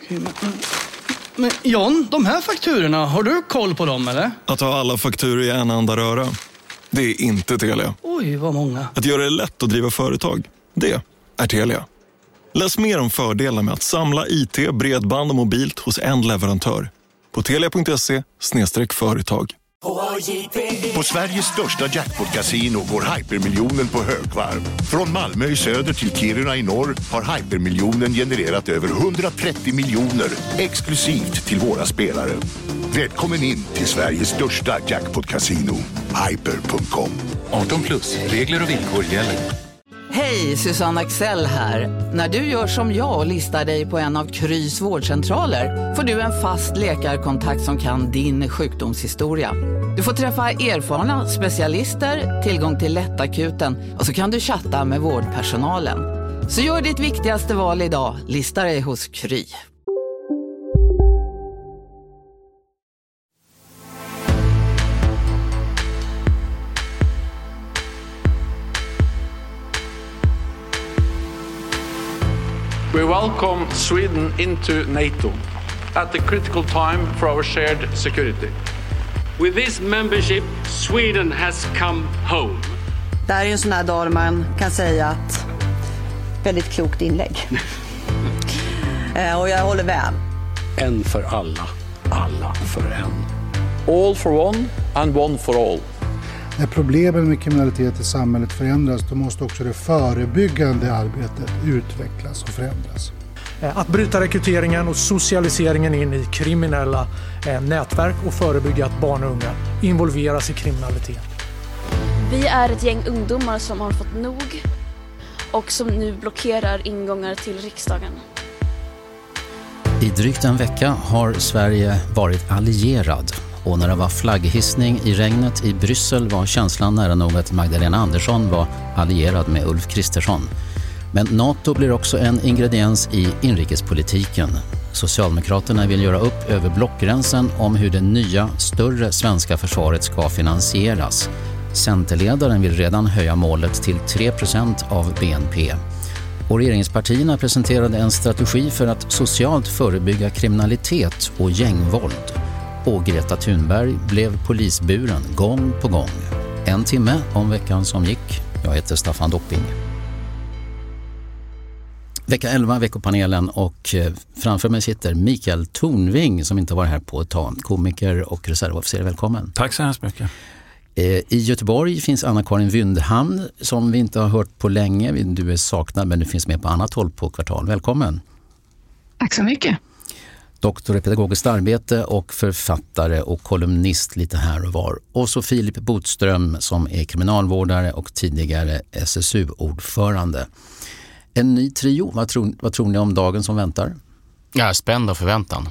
Men John, de här fakturorna, har du koll på dem eller? Att ha alla fakturor i en enda röra, det är inte Telia. Oj, vad många. Att göra det lätt att driva företag, det är Telia. Läs mer om fördelarna med att samla IT, bredband och mobilt hos en leverantör på telia.se/företag. På Sveriges största jackpot-casino går Hypermiljonen på högvarv. Från Malmö i söder till Kiruna i norr har Hypermiljonen genererat över 130 miljoner exklusivt till våra spelare. Välkommen in till Sveriges största jackpot-casino, hyper.com. 18+, regler och villkor gäller. Hej, Susanne Axel här. När du gör som jag och listar dig på en av Krys vårdcentraler får du en fast läkarkontakt som kan din sjukdomshistoria. Du får träffa erfarna specialister, tillgång till lättakuten och så kan du chatta med vårdpersonalen. Så gör ditt viktigaste val idag, lista dig hos Kry. We welcome Sweden into NATO at a critical time for our shared security. With this membership, Sweden has come home. Det här är en sån här dag man kan säga att väldigt klokt inlägg. Och jag håller med. En för alla, alla för en. All for one and one for all. När problemen med kriminalitet i samhället förändras, då måste också det förebyggande arbetet utvecklas och förändras. Att bryta rekryteringen och socialiseringen in i kriminella nätverk och förebygga att barn och unga involveras i kriminalitet. Vi är ett gäng ungdomar som har fått nog och som nu blockerar ingångar till riksdagen. I drygt en vecka har Sverige varit allierad. Och när det var flagghissning i regnet i Bryssel var känslan nära nog att Magdalena Andersson var allierad med Ulf Kristersson. Men NATO blir också en ingrediens i inrikespolitiken. Socialdemokraterna vill göra upp över blockgränsen om hur det nya, större svenska försvaret ska finansieras. Centerledaren vill redan höja målet till 3% av BNP. Och regeringspartierna presenterade en strategi för att socialt förebygga kriminalitet och gängvåld. Och Greta Thunberg blev polisburen gång på gång. En timme om veckan som gick. Jag heter Staffan Dopping. Vecka 11, veckopanelen, och framför mig sitter Mikael Tornving som inte var här på ett tag. Komiker och reservofficer, välkommen. Tack så hemskt mycket. I Göteborg finns Anna-Karin Wyndhamn som vi inte har hört på länge. Du är saknad men du finns med på annat håll på Kvartal. Välkommen. Tack så mycket. Doktor i pedagogiskt arbete och författare och kolumnist lite här och var. Och så Filip Botström som är kriminalvårdare och tidigare SSU-ordförande. En ny trio, vad tror ni om dagen som väntar? Ja, spänd och förväntan.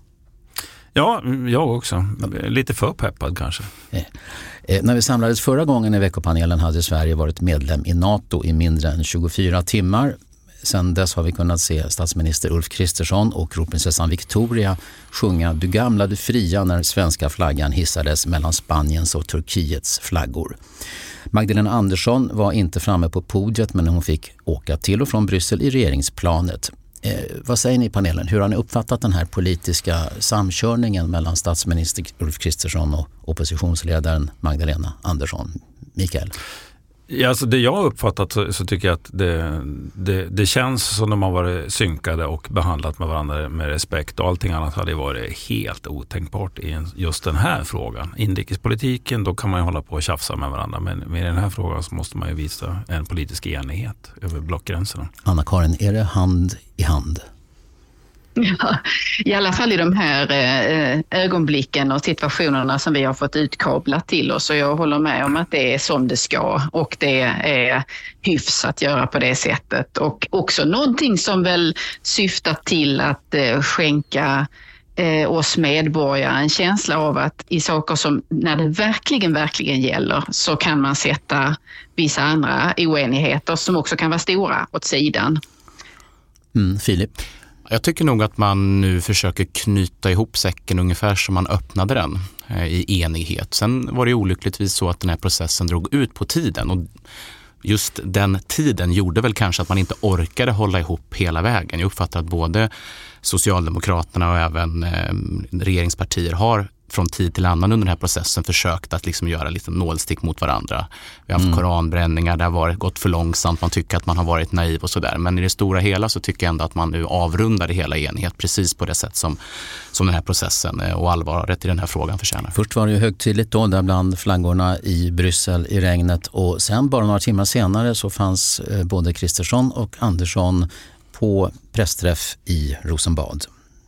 Ja, jag också. Lite för peppad kanske. När vi samlades förra gången i veckopanelen hade Sverige varit medlem i NATO i mindre än 24 timmar. Sen dess har vi kunnat se statsminister Ulf Kristersson och kronprinsessan Victoria sjunga Du gamla, du fria när svenska flaggan hissades mellan Spaniens och Turkiets flaggor. Magdalena Andersson var inte framme på podiet men hon fick åka till och från Bryssel i regeringsplanet. Vad säger ni i panelen? Hur har ni uppfattat den här politiska samkörningen mellan statsminister Ulf Kristersson och oppositionsledaren Magdalena Andersson? Mikael? Ja, alltså det jag har uppfattat så tycker jag att det känns som de har varit synkade och behandlat med varandra med respekt, och allting annat hade varit helt otänkbart i just den här frågan. Inrikespolitiken, då kan man ju hålla på och tjafsa med varandra, men med den här frågan så måste man ju visa en politisk enighet över blockgränserna. Anna-Karin, är det hand i hand? Ja, i alla fall i de här ögonblicken och situationerna som vi har fått utkablat till oss, och jag håller med om att det är som det ska och det är hyfs att göra på det sättet, och också någonting som väl syftar till att skänka oss medborgare en känsla av att i saker som när det verkligen gäller så kan man sätta vissa andra oenigheter som också kan vara stora åt sidan. Filip? Jag tycker nog att man nu försöker knyta ihop säcken ungefär som man öppnade den i enighet. Sen var det olyckligtvis så att den här processen drog ut på tiden, och just den tiden gjorde väl kanske att man inte orkade hålla ihop hela vägen. Jag uppfattar att både Socialdemokraterna och även regeringspartier har från tid till annan under den här processen försökt att liksom göra lite nålstick mot varandra. Vi har haft koranbränningar, det har gått för långsamt, man tycker att man har varit naiv och sådär. Men i det stora hela så tycker jag ändå att man nu avrundar det hela i enighet precis på det sätt som den här processen och allvaret i den här frågan förtjänar. Först var det ju högtidligt då, där bland flaggorna i Bryssel i regnet, och sen bara några timmar senare så fanns både Kristersson och Andersson på pressträff i Rosenbad.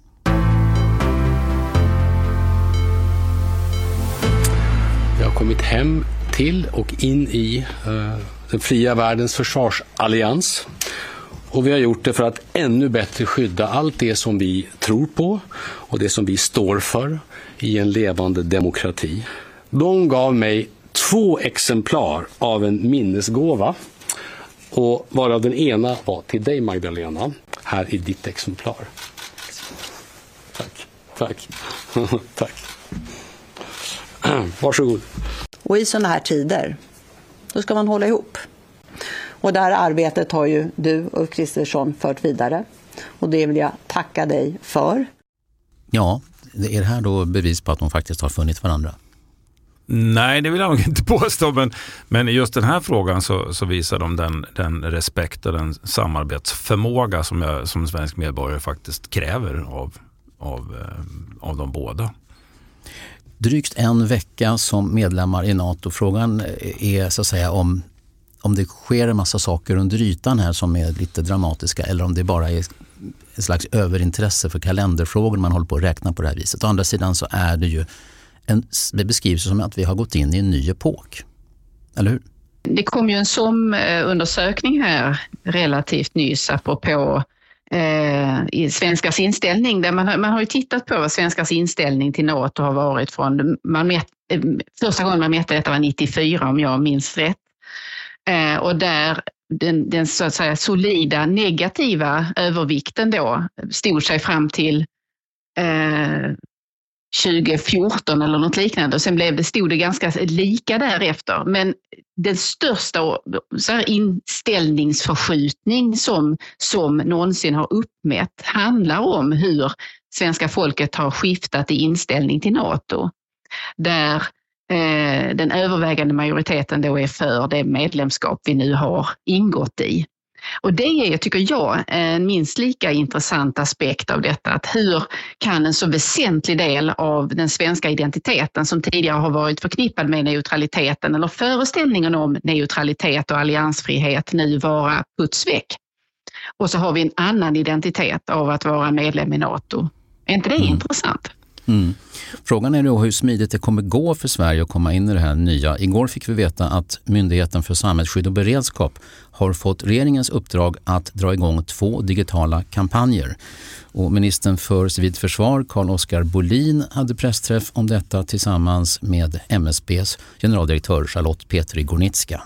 Jag har kommit hem till och in i den fria världens försvarsallians. Och vi har gjort det för att ännu bättre skydda allt det som vi tror på och det som vi står för i en levande demokrati. De gav mig 2 exemplar av en minnesgåva, och varav den ena var till dig, Magdalena. Här är ditt exemplar. Tack. Tack. Varsågod. Och i sådana här tider, då ska man hålla ihop. Och det här arbetet har ju du och Kristersson fört vidare. Och det vill jag tacka dig för. Ja, är det här då bevis på att de faktiskt har funnit varandra? Nej, det vill jag nog inte påstå, men i just den här frågan så visar de den respekt och den samarbetsförmåga som svensk medborgare faktiskt kräver av de båda. Drygt en vecka som medlemmar i NATO. Frågan är så att säga om det sker en massa saker under ytan här som är lite dramatiska, eller om det bara är ett slags överintresse för kalenderfrågor man håller på att räkna på det här viset. Å andra sidan så är det ju det beskrivs som att vi har gått in i en ny epok. Eller hur? Det kom ju en SOM-undersökning här relativt nyss apropå i svenskars inställning, där man har ju tittat på vad svenskars inställning till NATO har varit från första gången man mätte detta var 94 om jag minns rätt. Och där den så att säga solida negativa övervikten då stod sig fram till 2014 eller något liknande, och sen stod det ganska lika därefter. Men den största så här inställningsförskjutning som någonsin har uppmätt handlar om hur svenska folket har skiftat i inställning till NATO. Där den övervägande majoriteten då är för det medlemskap vi nu har ingått i. Och det är, tycker jag, en minst lika intressant aspekt av detta. Att hur kan en så väsentlig del av den svenska identiteten som tidigare har varit förknippad med neutraliteten eller föreställningen om neutralitet och alliansfrihet nu vara putsväck. Och så har vi en annan identitet av att vara medlem i NATO. Är inte det intressant? Mm. Frågan är då hur smidigt det kommer gå för Sverige att komma in i det här nya. Igår fick vi veta att Myndigheten för samhällsskydd och beredskap har fått regeringens uppdrag att dra igång 2 digitala kampanjer. Och ministern för civilt försvar, Carl-Oskar Bolin, hade pressträff om detta tillsammans med MSBs generaldirektör Charlotte Petri Gornicka.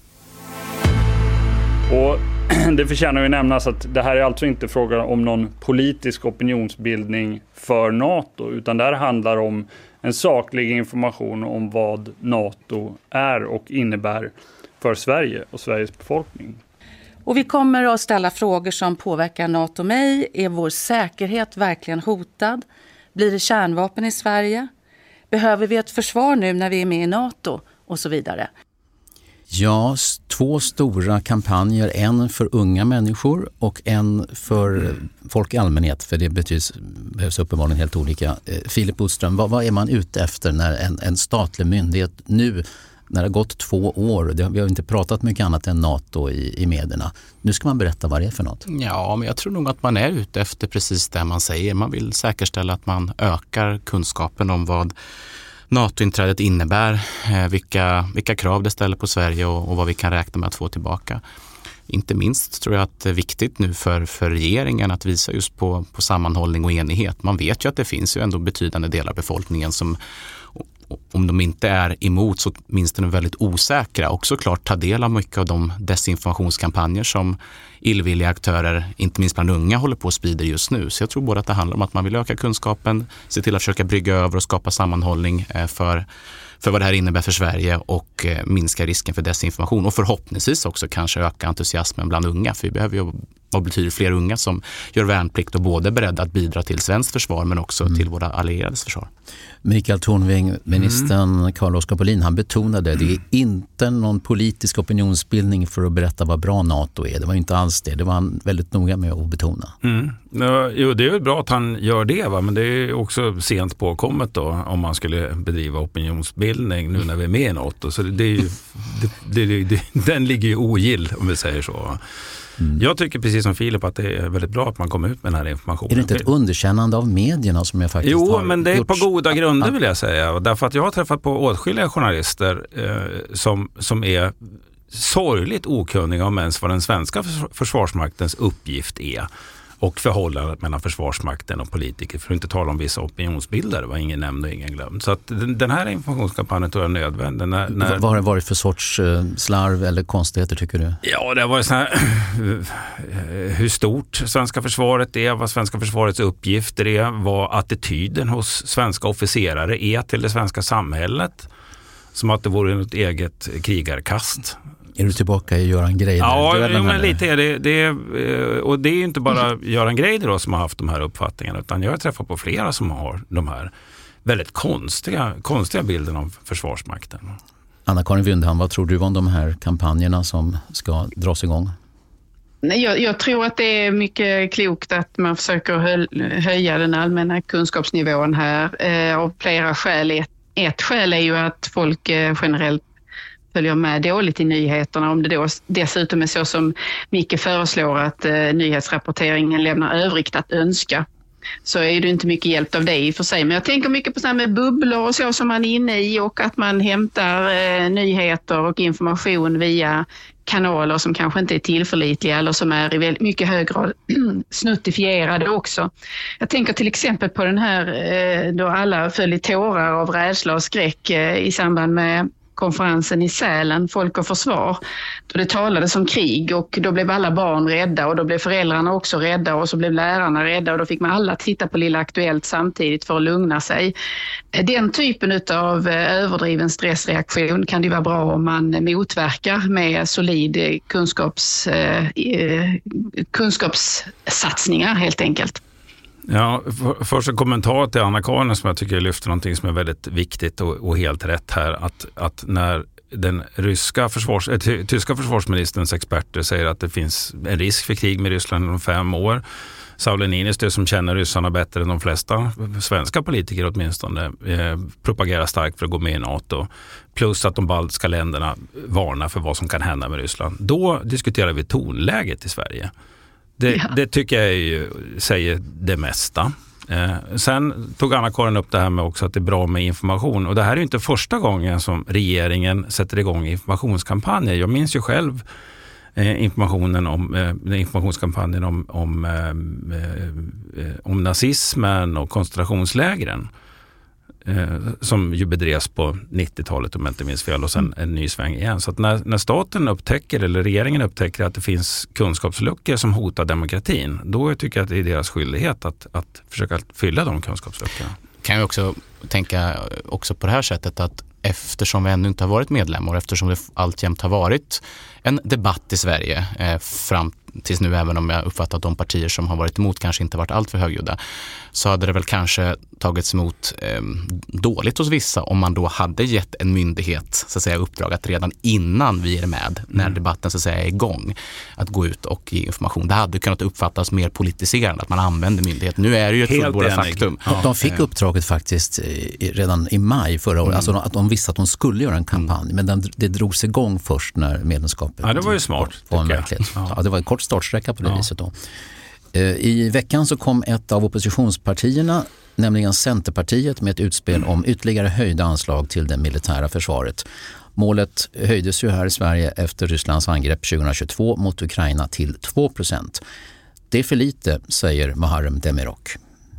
Och det förtjänar ju nämnas att det här är alltså inte fråga om någon politisk opinionsbildning för NATO, utan det här handlar om en saklig information om vad NATO är och innebär för Sverige och Sveriges befolkning. Och vi kommer att ställa frågor som påverkar NATO mig. Är vår säkerhet verkligen hotad? Blir det kärnvapen i Sverige? Behöver vi ett försvar nu när vi är med i NATO? Och så vidare. Ja, 2 stora kampanjer, en för unga människor och en för folk i allmänhet, för det behövs uppenbarligen helt olika. Filip Boström, vad är man ute efter när en statlig myndighet nu, när det har gått 2 år, vi har inte pratat mycket annat än NATO i medierna, nu ska man berätta vad det är för något? Ja, men jag tror nog att man är ute efter precis det man säger. Man vill säkerställa att man ökar kunskapen om vad NATO-inträdet innebär, vilka krav det ställer på Sverige och vad vi kan räkna med att få tillbaka. Inte minst tror jag att det är viktigt nu för regeringen att visa just på sammanhållning och enighet. Man vet ju att det finns ju ändå betydande delar av befolkningen som, om de inte är emot, så åtminstone väldigt osäkra, och såklart ta del av mycket av de desinformationskampanjer som illvilliga aktörer, inte minst bland unga, håller på att sprida just nu. Så jag tror både att det handlar om att man vill öka kunskapen, se till att försöka brygga över och skapa sammanhållning för för vad det här innebär för Sverige och minska risken för desinformation och förhoppningsvis också kanske öka entusiasmen bland unga, för vi behöver ju vad betyder fler unga som gör värnplikt och både är beredda att bidra till svenskt försvar men också till våra allierades försvar. Mikael Tornving, ministern Carl-Oskar Bohlin, han betonade det är inte någon politisk opinionsbildning för att berätta vad bra NATO är. Det var inte alls det. Det var han väldigt noga med att betona. Jo, det är ju bra att han gör det, va? Men det är också sent påkommet då om man skulle bedriva opinionsbildning nu när vi är med i NATO. Så det är ju, den ligger ju ogill om vi säger så. Jag tycker precis som Filip att det är väldigt bra att man kommer ut med den här informationen. Är det inte ett underkännande av medierna som jag faktiskt har men det är gjort? på goda grunder vill jag säga. Därför att jag har träffat på åtskilliga journalister som är sorgligt okunniga om ens vad den svenska försvarsmaktens uppgift är. Och förhållandet mellan försvarsmakten och politiker, för att inte tala om vissa opinionsbildare, var ingen nämnd och ingen glömd. Så att den här informationskampanjen tror jag är nödvändig. Vad har det varit för sorts slarv eller konstigheter tycker du? Ja, det har varit så här, hur stort svenska försvaret är, vad svenska försvarets uppgifter är, vad attityden hos svenska officerare är till det svenska samhället. Som att det vore något eget krigarkast. Är du tillbaka i Göran Greider? Ja, men lite är det. Och det är ju inte bara Göran Greider då som har haft de här uppfattningarna, utan jag har träffat på flera som har de här väldigt konstiga bilderna av Försvarsmakten. Anna-Karin Wyndham, vad tror du om de här kampanjerna som ska dras igång? Nej, jag tror att det är mycket klokt att man försöker höja den allmänna kunskapsnivån här av flera skäl. Ett skäl är ju att folk generellt följer med dåligt i nyheterna. Om det då dessutom är så som Micke föreslår att nyhetsrapporteringen lämnar övrigt att önska, så är det inte mycket hjälp av det i och för sig. Men jag tänker mycket på så här med bubblor och så som man är inne i, och att man hämtar nyheter och information via kanaler som kanske inte är tillförlitliga eller som är i väldigt mycket hög grad snuttifierade också. Jag tänker till exempel på den här då alla föll i tårar av rädsla och skräck i samband med konferensen i Sälen, Folk och försvar, då det talades om krig, och då blev alla barn rädda och då blev föräldrarna också rädda och så blev lärarna rädda och då fick man alla titta på Lilla Aktuellt samtidigt för att lugna sig. Den typen av överdriven stressreaktion kan det vara bra om man motverkar med solid kunskapssatsningar helt enkelt. Ja, först en kommentar till Anna-Karin som jag tycker lyfter någonting som är väldigt viktigt och helt rätt här. Att när den tyska försvarsministerns experter säger att det finns en risk för krig med Ryssland om 5 år. Sauli Niinistö, som känner ryssarna bättre än de flesta svenska politiker åtminstone, propagerar starkt för att gå med i NATO. Plus att de baltiska länderna varnar för vad som kan hända med Ryssland. Då diskuterar vi tonläget i Sverige. Det tycker jag säger det mesta. Sen tog Anna-Karin upp det här med också att det är bra med information. Och det här är ju inte första gången som regeringen sätter igång informationskampanjer. Jag minns ju själv informationskampanjen om nazismen och koncentrationslägren. Som ju bedrevs på 90-talet om jag inte minns fel, och sen en ny sväng igen. Så att när staten upptäcker eller regeringen upptäcker att det finns kunskapsluckor som hotar demokratin, då tycker jag att det är deras skyldighet att försöka fylla de kunskapsluckorna. Kan jag också tänka också på det här sättet att eftersom vi ännu inte har varit medlemmar och eftersom det alltjämt har varit en debatt i Sverige fram tills nu, även om jag uppfattat att de partier som har varit emot kanske inte varit allt för högljudda, så hade det väl kanske tagits emot dåligt hos vissa om man då hade gett en myndighet så att säga uppdrag att redan innan vi är med, när debatten så att säga är igång, att gå ut och ge information. Det hade kunnat uppfattas mer politiserande att man använder myndighet. Nu är det ju ett fullbordat faktum. Ja. De fick uppdraget faktiskt redan i maj förra året. Alltså att de visste att de skulle göra en kampanj, men det drogs igång först när medlemskapet. Ja, det var ju smart. Ja, det var en kort startsträcka på det viset då. I veckan så kom ett av oppositionspartierna, nämligen Centerpartiet, med ett utspel om ytterligare höjda anslag till det militära försvaret. Målet höjdes ju här i Sverige efter Rysslands angrepp 2022 mot Ukraina till 2%. Det är för lite, säger Muharrem Demirok.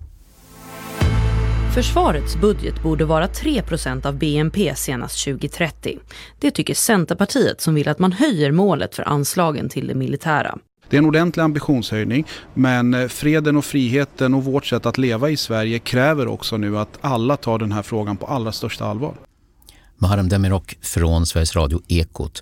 Försvarets budget borde vara 3% av BNP senast 2030. Det tycker Centerpartiet, som vill att man höjer målet för anslagen till det militära. Det är en ordentlig ambitionshöjning, men freden och friheten och vårt sätt att leva i Sverige kräver också nu att alla tar den här frågan på allra största allvar. Muharrem Demirok från Sveriges Radio Ekot.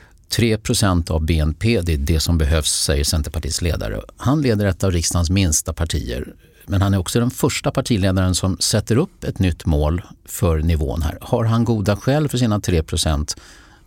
3% av BNP, det är det som behövs, säger Centerpartiets ledare. Han leder ett av riksdagens minsta partier. Men han är också den första partiledaren som sätter upp ett nytt mål för nivån här. Har han goda skäl för sina 3%?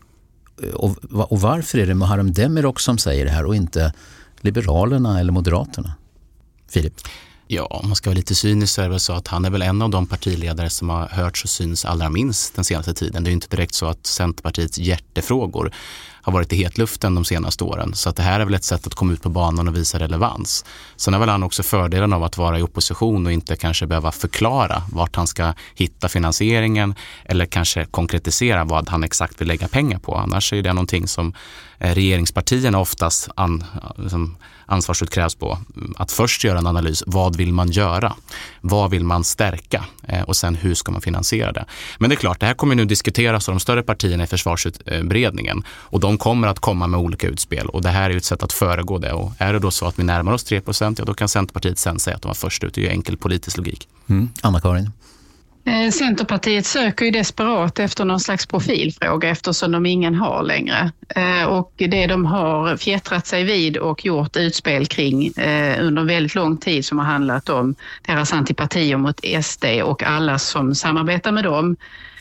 Och varför är det Muharrem Demirok som säger det här och inte Liberalerna eller Moderaterna? Filip? Ja, om man ska vara lite cynisk så är det väl så att han är väl en av de partiledare som har hörts och syns allra minst den senaste tiden. Det är ju inte direkt så att Centerpartiets hjärtefrågor har varit i hetluften de senaste åren. Så att det här är väl ett sätt att komma ut på banan och visa relevans. Sen har väl han också fördelen av att vara i opposition och inte kanske behöva förklara vart han ska hitta finansieringen eller kanske konkretisera vad han exakt vill lägga pengar på. Annars är det någonting som regeringspartierna oftast ansvarsutkrävs på. Att först göra en analys, vad vill man göra? Vad vill man stärka? Och sen hur ska man finansiera det? Men det är klart, det här kommer nu diskuteras av de större partierna i försvarsberedningen. Och de kommer att komma med olika utspel. Och det här är ju ett sätt att föregå det. Och är det då så att vi närmar oss 3%, ja då kan Centerpartiet sen säga att de var först ut. Det är ju enkel politisk logik. Anna-Karin? Centerpartiet söker ju desperat efter någon slags profilfråga eftersom de ingen har längre. Och det de har fjättrat sig vid och gjort utspel kring under väldigt lång tid som har handlat om deras antipatier mot SD och alla som samarbetar med dem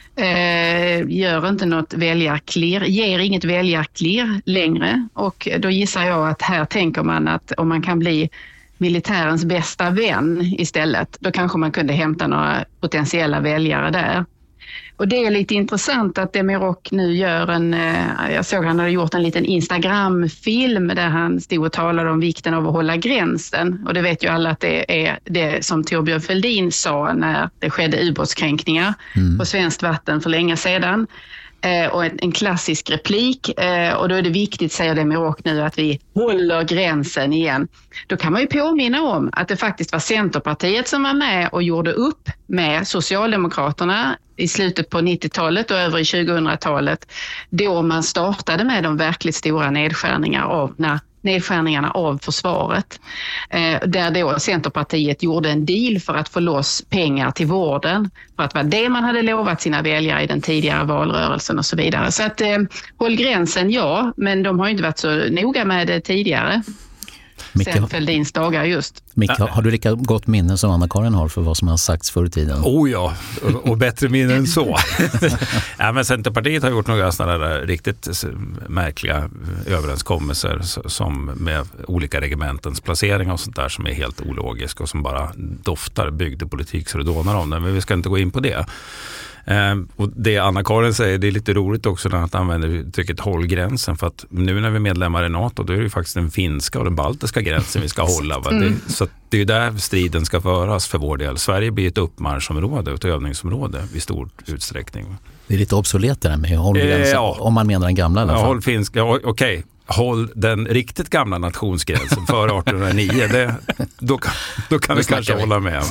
gör inte något väljarklirr, ger inget väljarklirr längre. Och då gissar jag att här tänker man att om man kan bli militärens bästa vän istället, då kanske man kunde hämta några potentiella väljare där. Och det är lite intressant att Demirok nu gör jag såg han hade gjort en liten Instagram-film där han stod och talade om vikten av att hålla gränsen. Och det vet ju alla att det är det som Torbjörn Fälldin sa när det skedde ubåtskränkningar på svenskt vatten för länge sedan. Och en klassisk replik och då är det viktigt, säger Demirok nu, att vi håller gränsen igen. Då kan man ju påminna om att det faktiskt var Centerpartiet som var med och gjorde upp med Socialdemokraterna i slutet på 90-talet och över i 2000-talet då man startade med de verkligt stora nedskärningarna av försvaret. Där då Centerpartiet gjorde en deal för att få loss pengar till vården. För att vara det man hade lovat sina väljare i den tidigare valrörelsen och så vidare. Så att håll gränsen, ja, men de har ju inte varit så noga med det tidigare. Sen Fälldins dagar just. Micke, har du lika gott minne som Anna-Karin har för vad som har sagts förr i tiden? Oh ja, och bättre minne än så. Ja, men Centerpartiet har gjort några sådana där riktigt märkliga överenskommelser som med olika regementens placering och sånt där som är helt ologisk och som bara doftar bygdepolitik så det dånar om det. Men vi ska inte gå in på det. Och det Anna-Karin säger, det är lite roligt också när han använder uttrycket håll gränsen, för att nu när vi är medlemmar i NATO då är det ju faktiskt den finska och den baltiska gränsen vi ska hålla. Så det är ju där striden ska föras för vår del. Sverige blir ett uppmarschområde, ett övningsområde i stor utsträckning. Det är lite obsolet det där med håll gränsen, om man menar den gamla i alla fall. Håll finska, okej. Håll den riktigt gamla nationsgränsen före 1809. Då kan vi kanske hålla med.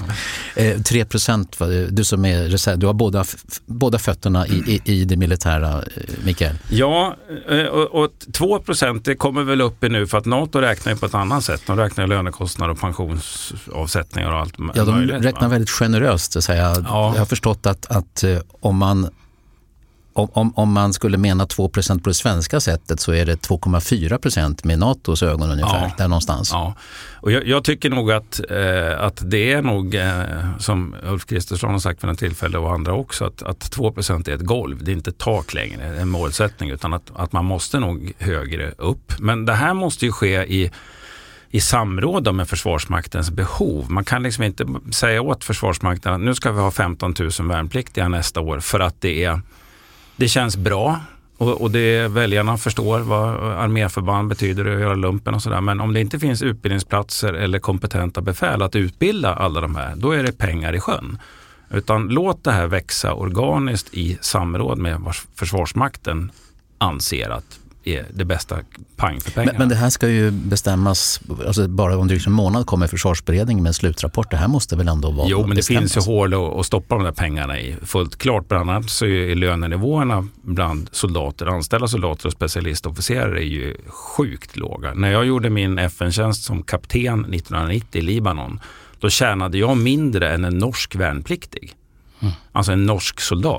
3%, du som är reserv, du har båda fötterna i det militära, Mikael. Ja, och 2% det kommer väl upp i nu för att NATO räknar på ett annat sätt. De räknar lönekostnader och pensionsavsättningar och allt. Ja, de räknar väldigt generöst. Så säga. Ja. Jag har förstått att om man skulle mena 2% på det svenska sättet så är det 2,4% med NATOs ögon ungefär, där någonstans. Ja, och jag tycker nog att det är nog, som Ulf Kristersson har sagt för en tillfälle och andra också, att 2% är ett golv, det är inte ett tak längre, en målsättning, utan att man måste nog högre upp. Men det här måste ju ske i samråd med Försvarsmaktens behov. Man kan liksom inte säga åt Försvarsmakten att nu ska vi ha 15 000 värnpliktiga nästa år för att det känns bra och det väljarna förstår vad arméförband betyder att göra lumpen och sådär. Men om det inte finns utbildningsplatser eller kompetenta befäl att utbilda alla de här, då är det pengar i sjön. Utan låt det här växa organiskt i samråd med vad Försvarsmakten anser att är det bästa pang för pengarna. Men det här ska ju bestämmas, alltså bara om drygt en månad kommer Försvarsberedningen med en slutrapport. Det här måste väl ändå vara. Jo, men det finns ju hål att stoppa de där pengarna i. Fullt klart, bland annat så är lönenivåerna bland soldater, anställda soldater och specialistofficerare är ju sjukt låga. När jag gjorde min FN-tjänst som kapten 1990 i Libanon, då tjänade jag mindre än en norsk värnpliktig. Alltså en norsk soldat.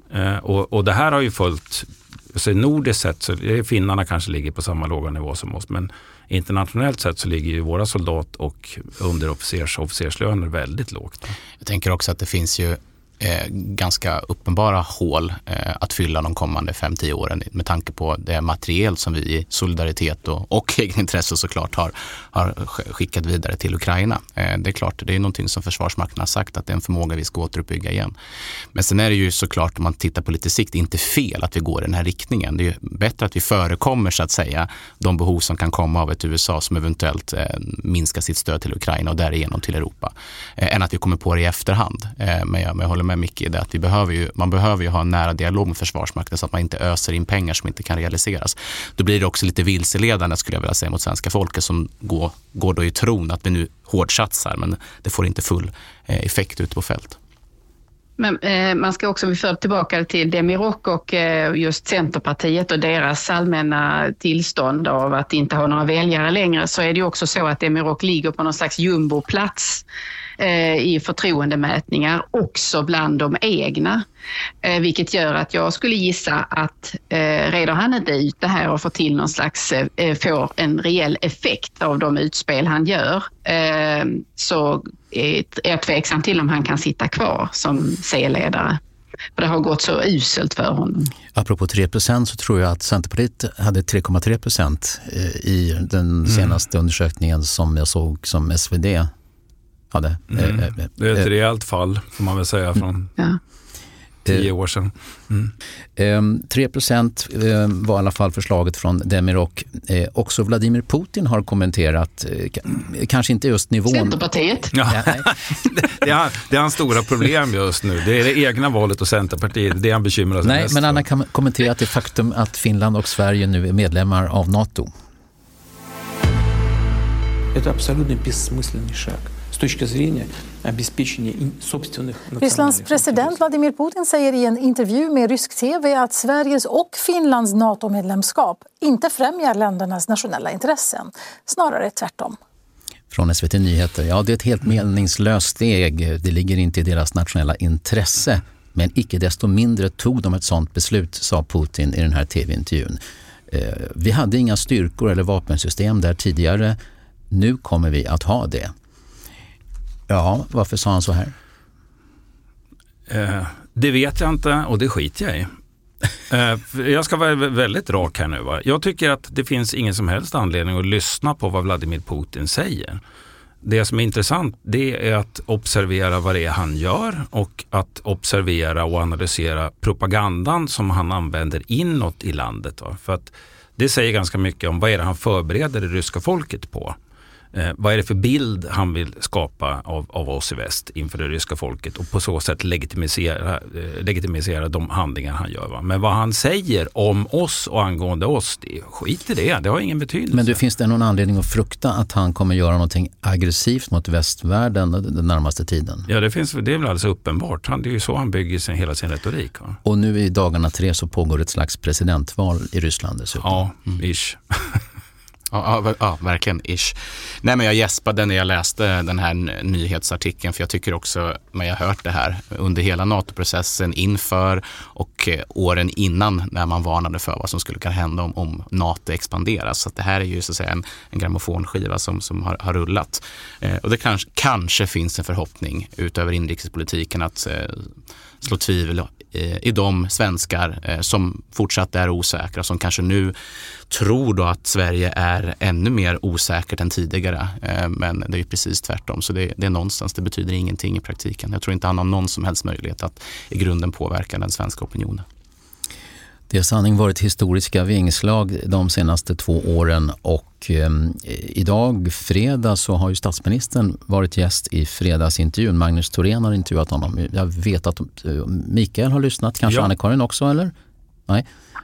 Och det här har ju följt, så nordiskt sett så finnarna kanske ligger på samma låga nivå som oss, men internationellt sett så ligger ju våra soldat och officerslöner väldigt lågt. Jag tänker också att det finns ju ganska uppenbara hål att fylla de kommande 5-10 åren med tanke på det materiel som vi i solidaritet och egenintresse såklart har skickat vidare till Ukraina. Det är klart, det är någonting som Försvarsmakten har sagt att det är en förmåga vi ska återuppbygga igen. Men sen är det ju såklart, om man tittar på lite sikt, inte fel att vi går i den här riktningen. Det är ju bättre att vi förekommer så att säga de behov som kan komma av ett USA som eventuellt minskar sitt stöd till Ukraina och därigenom till Europa än att vi kommer på det i efterhand. Men jag håller med Micke i det att man behöver ju ha en nära dialog med Försvarsmakten så att man inte öser in pengar som inte kan realiseras. Då blir det också lite vilseledande skulle jag vilja säga mot svenska folket som går då i tron att vi nu hårdsatsar, men det får inte full effekt ute på fält. Men man ska också, vi för tillbaka till Demirok och just Centerpartiet och deras allmänna tillstånd av att inte ha några väljare längre, så är det ju också så att Demirok ligger på någon slags jumboplats i förtroendemätningar också bland de egna. Vilket gör att jag skulle gissa att reder han inte ut det här och får till någon slags, får en reell effekt av de utspel han gör, så är jag tveksam till om han kan sitta kvar som C-ledare. För det har gått så uselt för honom. Apropå 3% så tror jag att Centerpartiet hade 3,3% i den senaste undersökningen som jag såg som SvD hade. Det är ett rejält fall får man väl säga från 10 år sedan. 3% var i alla fall förslaget från Demirok. Också Vladimir Putin har kommenterat, kanske inte just nivån. Centerpartiet. Ja. Det är hans stora problem just nu. Det är det egna valet och Centerpartiet. Det är han bekymrar sig Nej, mest men han för. har kommenterat det faktum att Finland och Sverige nu är medlemmar av NATO. Det är absolut bессмысленный шаг. Rysslands president Vladimir Putin säger i en intervju med rysk TV att Sveriges och Finlands NATO-medlemskap inte främjar ländernas nationella intressen, snarare tvärtom. Från SVT Nyheter. Ja, det är ett helt meningslöst steg. Det ligger inte i deras nationella intresse. Men icke desto mindre tog de ett sådant beslut, sa Putin i den här TV-intervjun. Vi hade inga styrkor eller vapensystem där tidigare. Nu kommer vi att ha det. Ja, varför sa han så här? Det vet jag inte och det skiter jag i. Jag ska vara väldigt rak här nu. Va? Jag tycker att det finns ingen som helst anledning att lyssna på vad Vladimir Putin säger. Det som är intressant, det är att observera vad det är han gör och att observera och analysera propagandan som han använder inåt i landet. Va? För att det säger ganska mycket om vad är det han förbereder det ryska folket på. Vad är det för bild han vill skapa av oss i väst inför det ryska folket och på så sätt legitimera de handlingar han gör. Va? Men vad han säger om oss och angående oss, det skit i det har ingen betydelse. Men finns det någon anledning att frukta att han kommer göra någonting aggressivt mot västvärlden den närmaste tiden? Ja, det är väl alldeles uppenbart. Det är ju så han bygger hela sin retorik. Va? Och nu i dagarna 3 så pågår ett slags presidentval i Ryssland dessutom. Ja, ish. Ja, verkligen ish. Nej, men jag gäspade när jag läste den här nyhetsartikeln, för jag tycker också, men jag har hört det här under hela NATO-processen inför och åren innan när man varnade för vad som skulle kunna hända om NATO expanderas. Så att det här är ju så att säga en grammofonskiva som har rullat. Och det kanske finns en förhoppning utöver inrikespolitiken att slå tvivel i de svenskar som fortsatt är osäkra, som kanske nu tror då att Sverige är ännu mer osäkert än tidigare, men det är ju precis tvärtom, så det är någonstans, det betyder ingenting i praktiken. Jag tror inte han har någon som helst möjlighet att i grunden påverka den svenska opinionen. Det har sanning varit historiska vingslag de senaste 2 åren och idag fredag så har ju statsministern varit gäst i fredagsintervjun. Magnus Thorén har intervjuat honom. Jag vet att Mikael har lyssnat, kanske Anna-Karin också, eller? Nej.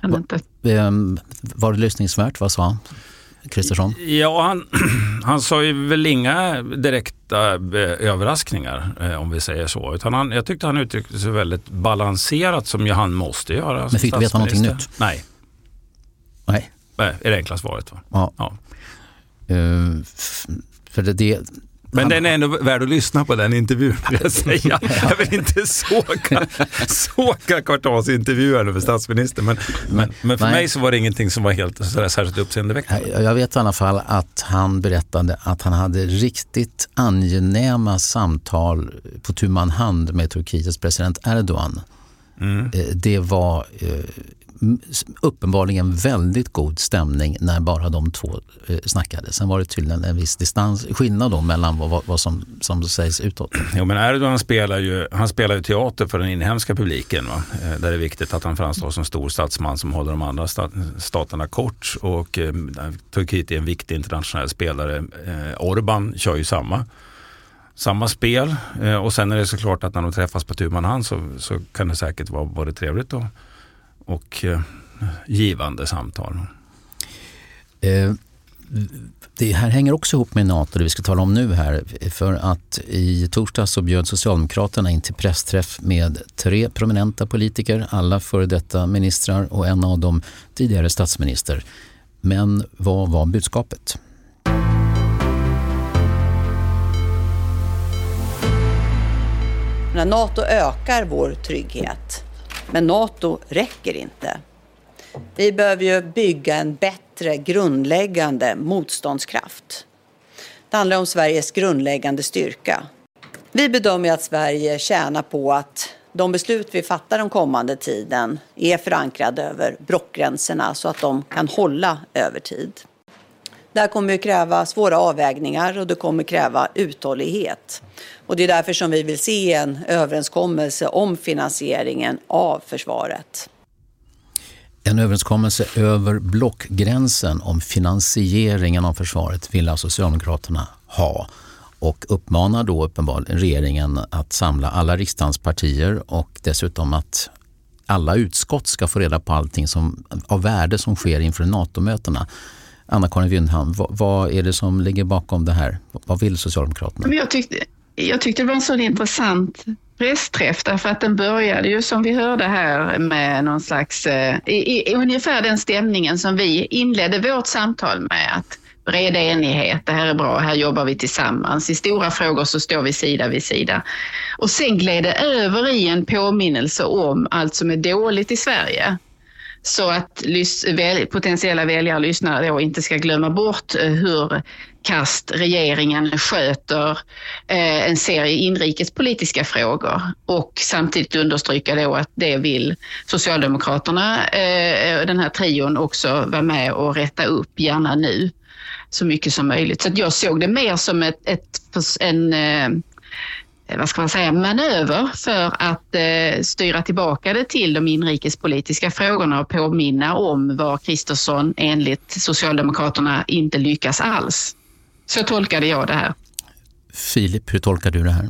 Var det lyssningsvärt? Vad sa han? Kristersson? Ja, han sa ju väl inga direkta överraskningar om vi säger så. Utan jag tyckte han uttryckte sig väldigt balanserat som ju han måste göra. Men fick du veta någonting nytt? Nej. Nej. Är det enkla svaret, va? Ja. För Men den är ändå värd att lyssna på, den intervjun, vill jag säga. Jag vill inte såga kvartalsintervjuer för statsministern, men för mig så var det ingenting som var helt särskilt uppseendeväckande. Jag vet i alla fall att han berättade att han hade riktigt angenäma samtal på tu man hand med Turkiets president Erdogan. Det var uppenbarligen väldigt god stämning när bara de två snackade. Sen var det tydligen en viss skillnad då mellan vad som sägs utåt. Jo, men Erdogan spelar ju teater för den inhemska publiken, va? Där det är viktigt att han framstår som stor statsman som håller de andra staterna kort, och Turkiet är en viktig internationell spelare. Orban kör ju samma spel, och sen är det såklart att när de träffas på tu man hand så kan det säkert vara både trevligt och givande samtal. Det här hänger också ihop med NATO, det vi ska tala om nu här, för att i torsdag så bjöd Socialdemokraterna in till pressträff med 3 prominenta politiker, alla före detta ministrar och en av dem tidigare statsminister. Men vad var budskapet? När NATO ökar vår trygghet, men NATO räcker inte. Vi behöver ju bygga en bättre grundläggande motståndskraft. Det handlar om Sveriges grundläggande styrka. Vi bedömer att Sverige tjänar på att de beslut vi fattar den kommande tiden är förankrade över blockgränserna så att de kan hålla över tid. Det här kommer att kräva svåra avvägningar och det kommer kräva uthållighet. Och det är därför som vi vill se en överenskommelse om finansieringen av försvaret. En överenskommelse över blockgränsen om finansieringen av försvaret vill alltså Socialdemokraterna ha, och uppmanar då uppenbarligen regeringen att samla alla riksdagens partier och dessutom att alla utskott ska få reda på allting av värde som sker inför NATO-mötena. Anna-Karin Wyndham, vad är det som ligger bakom det här? Vad vill Socialdemokraterna? Men jag tyckte det var en sån intressant pressträff, därför att den började ju som vi hörde här med någon slags, i ungefär den stämningen som vi inledde vårt samtal med, att bred enighet, det här är bra, här jobbar vi tillsammans. I stora frågor så står vi sida vid sida. Och sen gled det över i en påminnelse om allt som är dåligt i Sverige. Så att potentiella väljare och lyssnare då inte ska glömma bort hur kast regeringen sköter en serie inrikespolitiska frågor, och samtidigt understryka då att det vill Socialdemokraterna, den här trion, också vara med och rätta upp, gärna nu så mycket som möjligt. Så att jag såg det mer som en manöver för att styra tillbaka det till de inrikespolitiska frågorna och påminna om vad Kristersson enligt Socialdemokraterna inte lyckas alls. Så tolkade jag det här. Filip, hur tolkar du det här?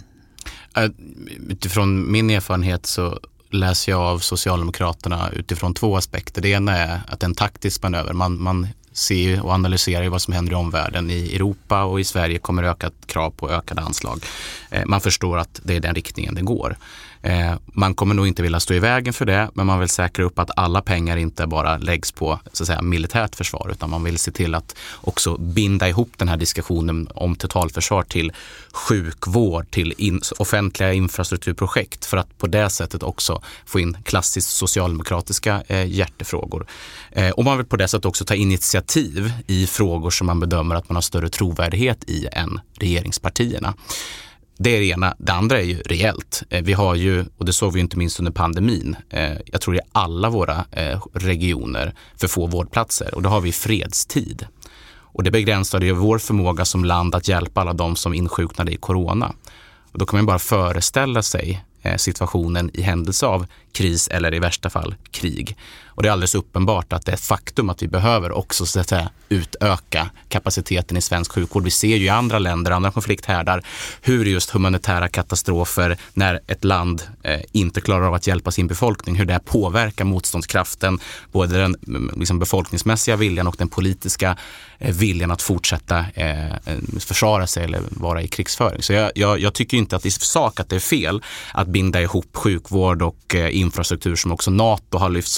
Utifrån min erfarenhet så läser jag av Socialdemokraterna utifrån 2 aspekter. Det ena är att en taktisk manöver. Man ser och analyserar vad som händer i omvärlden. I Europa och i Sverige kommer ökat krav på ökade anslag. Man förstår att det är den riktningen det går. Man kommer nog inte vilja stå i vägen för det, men man vill säkra upp att alla pengar inte bara läggs på så att säga militärt försvar, utan man vill se till att också binda ihop den här diskussionen om totalförsvar till sjukvård, till offentliga infrastrukturprojekt, för att på det sättet också få in klassiskt socialdemokratiska hjärtefrågor. Och man vill på det sättet också ta initiativ i frågor som man bedömer att man har större trovärdighet i än regeringspartierna. Det är det ena. Det andra är ju reellt. Vi har ju, och det såg vi inte minst under pandemin, jag tror i alla våra regioner för få vårdplatser, och då har vi fredstid. Och det begränsade ju vår förmåga som land att hjälpa alla de som insjuknade i corona. Och då kan man bara föreställa sig situationen i händelse av kris eller i värsta fall krig. Och det är alldeles uppenbart att det är ett faktum att vi behöver också så att säga, utöka kapaciteten i svensk sjukvård. Vi ser ju i andra länder, andra konflikthärdar, hur just humanitära katastrofer, när ett land inte klarar av att hjälpa sin befolkning, hur det påverkar motståndskraften, både den befolkningsmässiga viljan och den politiska viljan att fortsätta försvara sig eller vara i krigsföring. Så jag tycker inte att i sak att det är fel att binda ihop sjukvård och infrastruktur, som också NATO har lyft som väldigt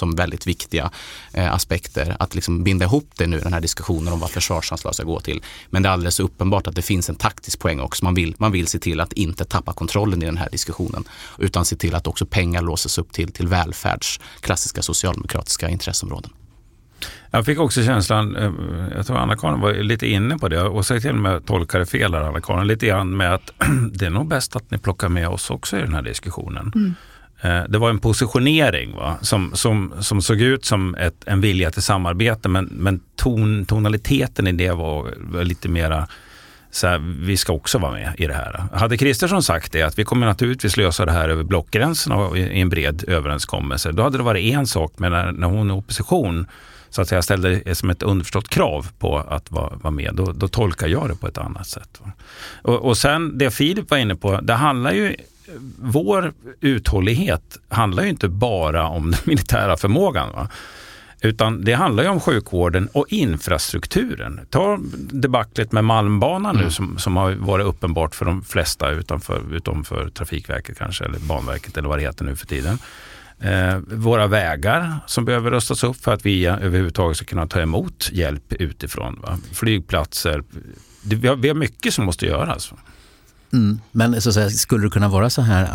viktiga aspekter att liksom binda ihop det nu, den här diskussionen om vad försvarsanslag ska gå till. Men det är alldeles uppenbart att det finns en taktisk poäng också. Man vill se till att inte tappa kontrollen i den här diskussionen, utan se till att också pengar låses upp till välfärds, klassiska socialdemokratiska intresseområden. Jag fick också känslan, jag tror Anna-Karin var lite inne på det, och så till och med tolkade fel här, Anna-Karin, lite grann med att det är nog bäst att ni plockar med oss också i den här diskussionen. Det var en positionering, va? Som såg ut som en vilja till samarbete, men tonaliteten i det var lite mera så här, vi ska också vara med i det här. Hade Kristersson sagt det, att vi kommer naturligtvis lösa det här över blockgränserna i en bred överenskommelse, då hade det varit en sak, men när hon är opposition så att jag ställde det som ett underförstått krav på att vara med, då tolkar jag det på ett annat sätt. Och sen det Filip var inne på, det handlar ju, vår uthållighet handlar ju inte bara om den militära förmågan, va? Utan det handlar ju om sjukvården och infrastrukturen. Ta debaclet med Malmbanan nu som har varit uppenbart för de flesta utom för Trafikverket kanske, eller Banverket eller vad det heter nu för tiden. Våra vägar som behöver rustas upp för att vi överhuvudtaget ska kunna ta emot hjälp utifrån. Va? Flygplatser. Vi har mycket som måste göras. Men så att säga, skulle det kunna vara så här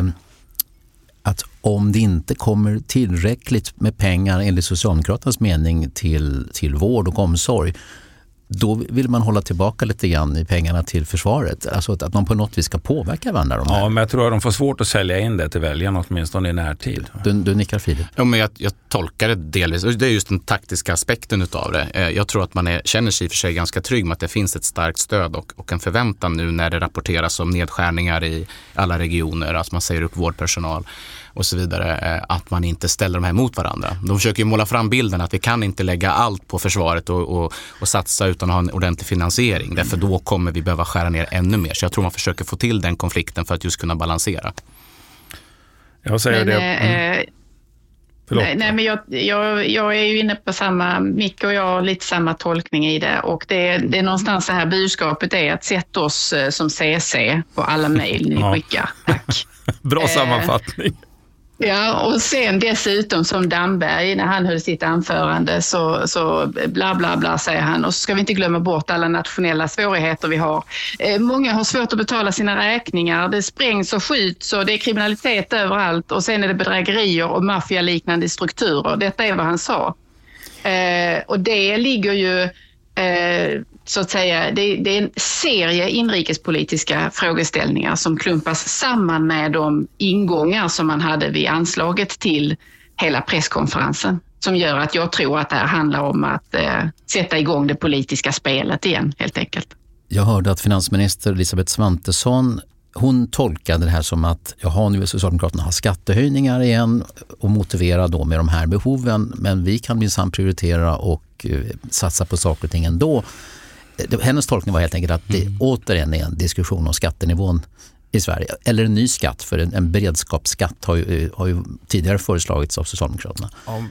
att om det inte kommer tillräckligt med pengar enligt Socialdemokraternas mening till vård och omsorg, då vill man hålla tillbaka lite grann i pengarna till försvaret. Alltså att man på något vis ska påverka varandra. Ja, men jag tror att de får svårt att sälja in det till väljarna åtminstone i närtid. Du nickar, Filip. Ja, men jag tolkar det delvis. Det är just den taktiska aspekten utav det. Jag tror att man känner sig i och för sig ganska trygg med att det finns ett starkt stöd och en förväntan nu när det rapporteras om nedskärningar i alla regioner, att man säger upp vårdpersonal och så vidare, att man inte ställer de här mot varandra. De försöker ju måla fram bilden att vi kan inte lägga allt på försvaret och satsa utan att ha en ordentlig finansiering. Därför då kommer vi behöva skära ner ännu mer. Så jag tror man försöker få till den konflikten för att just kunna balansera. Jag säger det. Nej, men jag är ju inne på samma, Micke och jag har lite samma tolkning i det, och det är någonstans det här budskapet är att sätta oss som CC på alla mejl ni skickar. Tack. Bra sammanfattning. Ja, och sen dessutom som Damberg när han höll sitt anförande så bla bla bla säger han, och så ska vi inte glömma bort alla nationella svårigheter vi har. Många har svårt att betala sina räkningar, det sprängs och skjuts och det är kriminalitet överallt, och sen är det bedrägerier och maffialiknande strukturer. Detta är vad han sa. Och det ligger ju så att säga, det är en serie inrikespolitiska frågeställningar som klumpas samman med de ingångar som man hade vid anslaget till hela presskonferensen, som gör att jag tror att det här handlar om att sätta igång det politiska spelet igen, helt enkelt. Jag hörde att finansminister Elisabeth Svantesson, hon tolkade det här som att nu vill Socialdemokraterna ha skattehöjningar igen och motivera då med de här behoven, men vi kan minsann prioritera och satsa på saker och ting ändå. Hennes tolkning var helt enkelt att det återigen är en diskussion om skattenivån i Sverige. Eller en ny skatt, för en beredskapsskatt har ju tidigare föreslagits av Socialdemokraterna.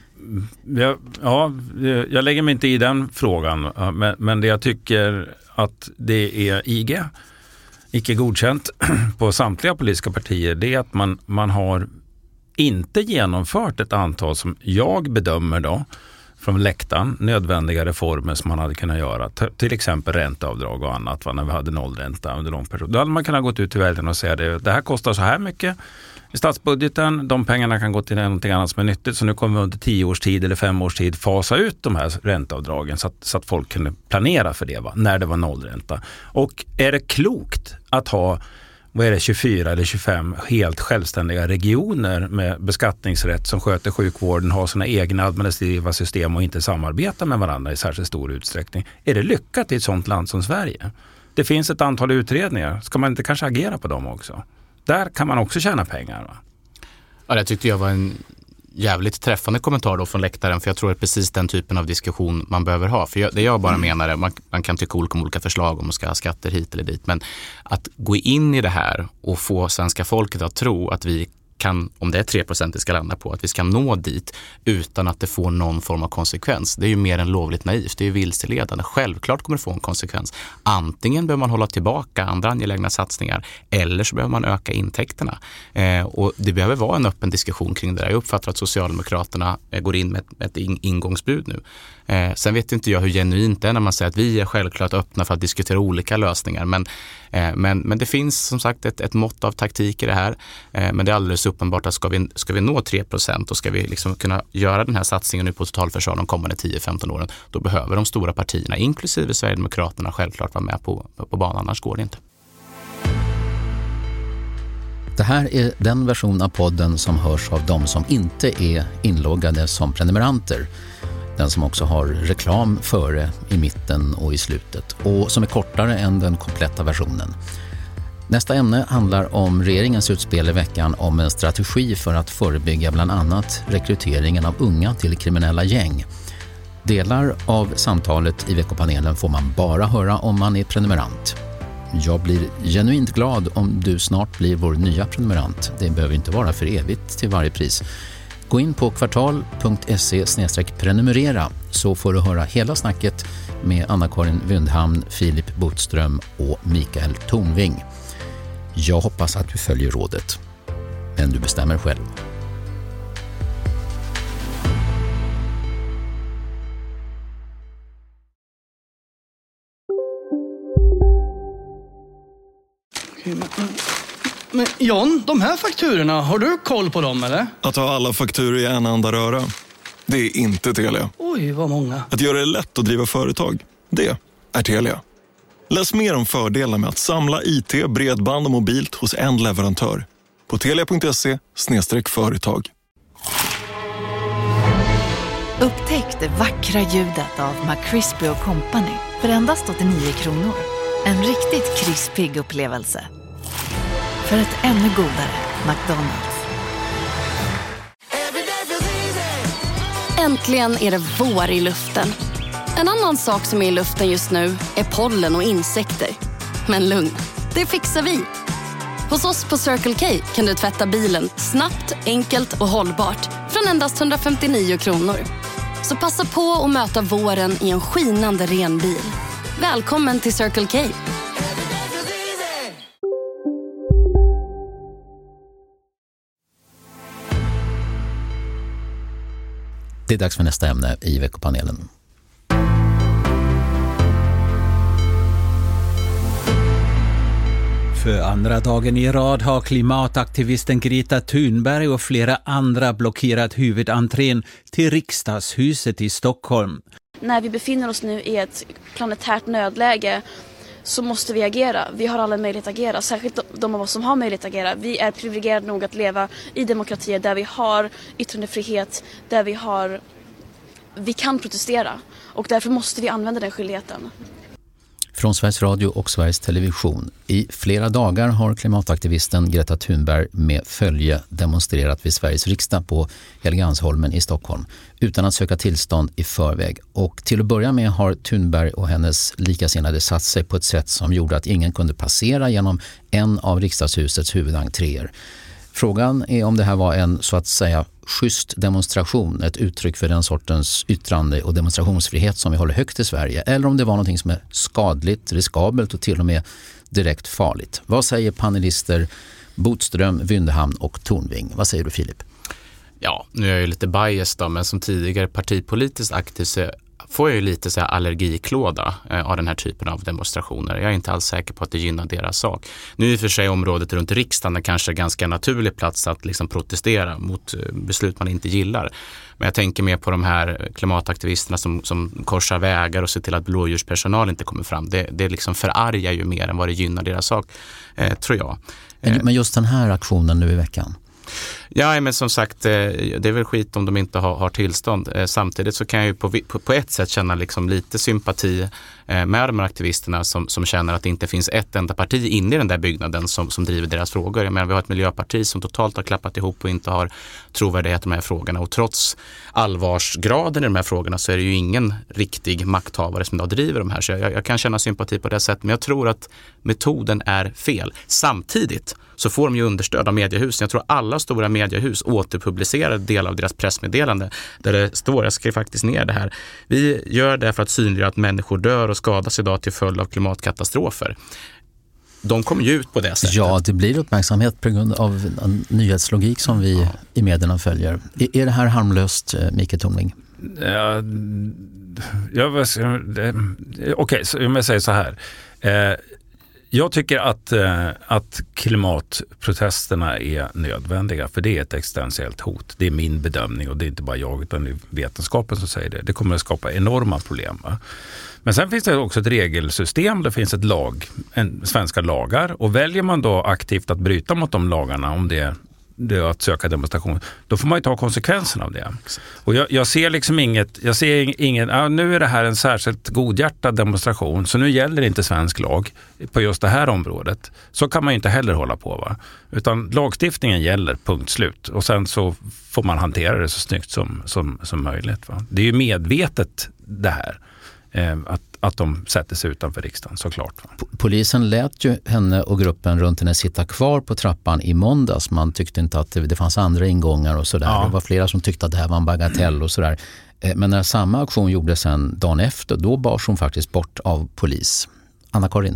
Jag lägger mig inte i den frågan, men det jag tycker att det är icke godkänt på samtliga politiska partier, det är att man har inte genomfört ett antal som jag bedömer då från läktaren, nödvändiga reformer som man hade kunnat göra. Till exempel ränteavdrag och annat, när vi hade nollränta under lång period. Då hade man kunnat gå ut till väljarna och säga det här kostar så här mycket i statsbudgeten. De pengarna kan gå till någonting annat som är nyttigt. Så nu kommer vi under 10 års tid eller 5 års tid fasa ut de här ränteavdragen så att folk kunde planera för det, när det var nollränta. Och är det klokt att ha 24 eller 25 helt självständiga regioner med beskattningsrätt som sköter sjukvården, har sina egna administrativa system och inte samarbetar med varandra i särskilt stor utsträckning? Är det lyckat i ett sådant land som Sverige? Det finns ett antal utredningar. Ska man inte kanske agera på dem också? Där kan man också tjäna pengar, va? Ja, det tyckte jag var en jävligt träffande kommentar då från läktaren, för jag tror att precis den typen av diskussion man behöver ha. För det jag bara menar är, man kan tycka om olika förslag om man ska ha skatter hit eller dit, men att gå in i det här och få svenska folket att tro att vi kan, om det är 3% det ska landa på, att vi ska nå dit utan att det får någon form av konsekvens. Det är ju mer än lovligt naivt, det är ju vilseledande. Självklart kommer det få en konsekvens. Antingen behöver man hålla tillbaka andra angelägna satsningar eller så behöver man öka intäkterna. Och det behöver vara en öppen diskussion kring det där. Jag uppfattar att Socialdemokraterna går in med ett ingångsbud nu. Sen vet inte jag hur genuint det är när man säger att vi är självklart öppna för att diskutera olika lösningar. Men det finns som sagt ett mått av taktik i det här. Men det är alldeles uppenbart att ska vi nå 3% och ska vi liksom kunna göra den här satsningen nu på totalförsvar de kommande 10-15 åren, då behöver de stora partierna, inklusive Sverigedemokraterna, självklart vara med på banan, annars går det inte. Det här är den version av podden som hörs av de som inte är inloggade som prenumeranter. Den som också har reklam före, i mitten och i slutet. Och som är kortare än den kompletta versionen. Nästa ämne handlar om regeringens utspel i veckan om en strategi för att förebygga bland annat rekryteringen av unga till kriminella gäng. Delar av samtalet i veckopanelen får man bara höra om man är prenumerant. Jag blir genuint glad om du snart blir vår nya prenumerant. Det behöver inte vara för evigt till varje pris. Gå in på kvartal.se/prenumerera så får du höra hela snacket med Anna-Karin Wyndhamn, Filip Botström och Mikael Tornving. Jag hoppas att du följer rådet, men du bestämmer själv. Men John, de här fakturorna, har du koll på dem eller? Att ha alla fakturor i en enda röra, det är inte Telia. Oj, vad många. Att göra det lätt att driva företag, det är Telia. Läs mer om fördelar med att samla IT, bredband och mobilt hos en leverantör på telia.se/företag. Upptäck det vackra ljudet av McCrispy & Company för endast 89 kronor. En riktigt krispig upplevelse. För ett ännu godare McDonald's. Äntligen är det vår i luften. En annan sak som är i luften just nu är pollen och insekter. Men lugn, det fixar vi. Hos oss på Circle K kan du tvätta bilen snabbt, enkelt och hållbart från endast 159 kronor. Så passa på att möta våren i en skinande ren bil. Välkommen till Circle K. Det är dags för nästa ämne i veckopanelen. För andra dagen i rad har klimataktivisten Greta Thunberg och flera andra blockerat huvudentrén till riksdagshuset i Stockholm. När vi befinner oss nu i ett planetärt nödläge så måste vi agera. Vi har alla möjlighet att agera, särskilt de av oss som har möjlighet att agera. Vi är privilegierade nog att leva i demokratier där vi har yttrandefrihet, där vi kan protestera. Och därför måste vi använda den skyldigheten. Från Sveriges Radio och Sveriges Television. I flera dagar har klimataktivisten Greta Thunberg med följe demonstrerat vid Sveriges riksdag på Helgeandsholmen i Stockholm utan att söka tillstånd i förväg. Och till att börja med har Thunberg och hennes likasinnade satt sig på ett sätt som gjorde att ingen kunde passera genom en av riksdagshusets huvudentréer. Frågan är om det här var en så att säga schysst demonstration, ett uttryck för den sortens yttrande- och demonstrationsfrihet som vi håller högt i Sverige, eller om det var någonting som är skadligt, riskabelt och till och med direkt farligt. Vad säger panelister Botström, Wyndhamn och Tornving? Vad säger du, Filip? Ja, nu är jag ju lite biased då, men som tidigare partipolitiskt aktiv så får jag ju lite så här allergiklåda av den här typen av demonstrationer. Jag är inte alls säker på att det gynnar deras sak. Nu är för sig området runt riksdagen är kanske en ganska naturlig plats att liksom protestera mot beslut man inte gillar. Men jag tänker mer på de här klimataktivisterna som korsar vägar och ser till att blådjurspersonal inte kommer fram. Det liksom förargar ju mer än vad det gynnar deras sak, tror jag. Men just den här aktionen nu i veckan? Ja, men som sagt, det är väl skit om de inte har tillstånd. Samtidigt så kan jag ju på ett sätt känna liksom lite sympati med de här aktivisterna som känner att det inte finns ett enda parti inne i den där byggnaden som driver deras frågor. Jag menar, vi har ett miljöparti som totalt har klappat ihop och inte har trovärdighet i de här frågorna, och trots allvarsgraden i de här frågorna så är det ju ingen riktig makthavare som idag driver de här. Så jag kan känna sympati på det sättet, men jag tror att metoden är fel. Samtidigt så får de ju understöd av mediehusen. Jag tror alla stora mediehus återpublicerar delar av deras pressmeddelande där det står, jag skriver faktiskt ner det här: vi gör det för att synliggöra att människor dör och skadas idag till följd av klimatkatastrofer. De kommer ju ut på det sättet. Ja, det blir uppmärksamhet på grund av en nyhetslogik som vi i medierna följer. Är det här harmlöst, Mikael Tornving? Okej, så om jag säger så här. Jag tycker att klimatprotesterna är nödvändiga, för det är ett existentiellt hot. Det är min bedömning, och det är inte bara jag utan det är vetenskapen som säger det. Det kommer att skapa enorma problem. Va? Men sen finns det också ett regelsystem, det finns svenska lagar, och väljer man då aktivt att bryta mot de lagarna, om det är att söka demonstration, då får man ju ta konsekvenserna av det. Och jag ser liksom nu är det här en särskilt godhjärtad demonstration, så nu gäller inte svensk lag på just det här området. Så kan man ju inte heller hålla på, va? Utan lagstiftningen gäller, punkt slut. Och sen så får man hantera det så snyggt som möjligt, va? Det är ju medvetet det här. Att de sätter sig utanför riksdagen, såklart. Polisen lät ju henne och gruppen runt henne sitta kvar på trappan i måndags. Man tyckte inte att det fanns andra ingångar och sådär. Ja. Det var flera som tyckte att det här var en bagatell och sådär. Men när samma aktion gjordes sen dagen efter, då bars hon faktiskt bort av polis. Anna-Karin?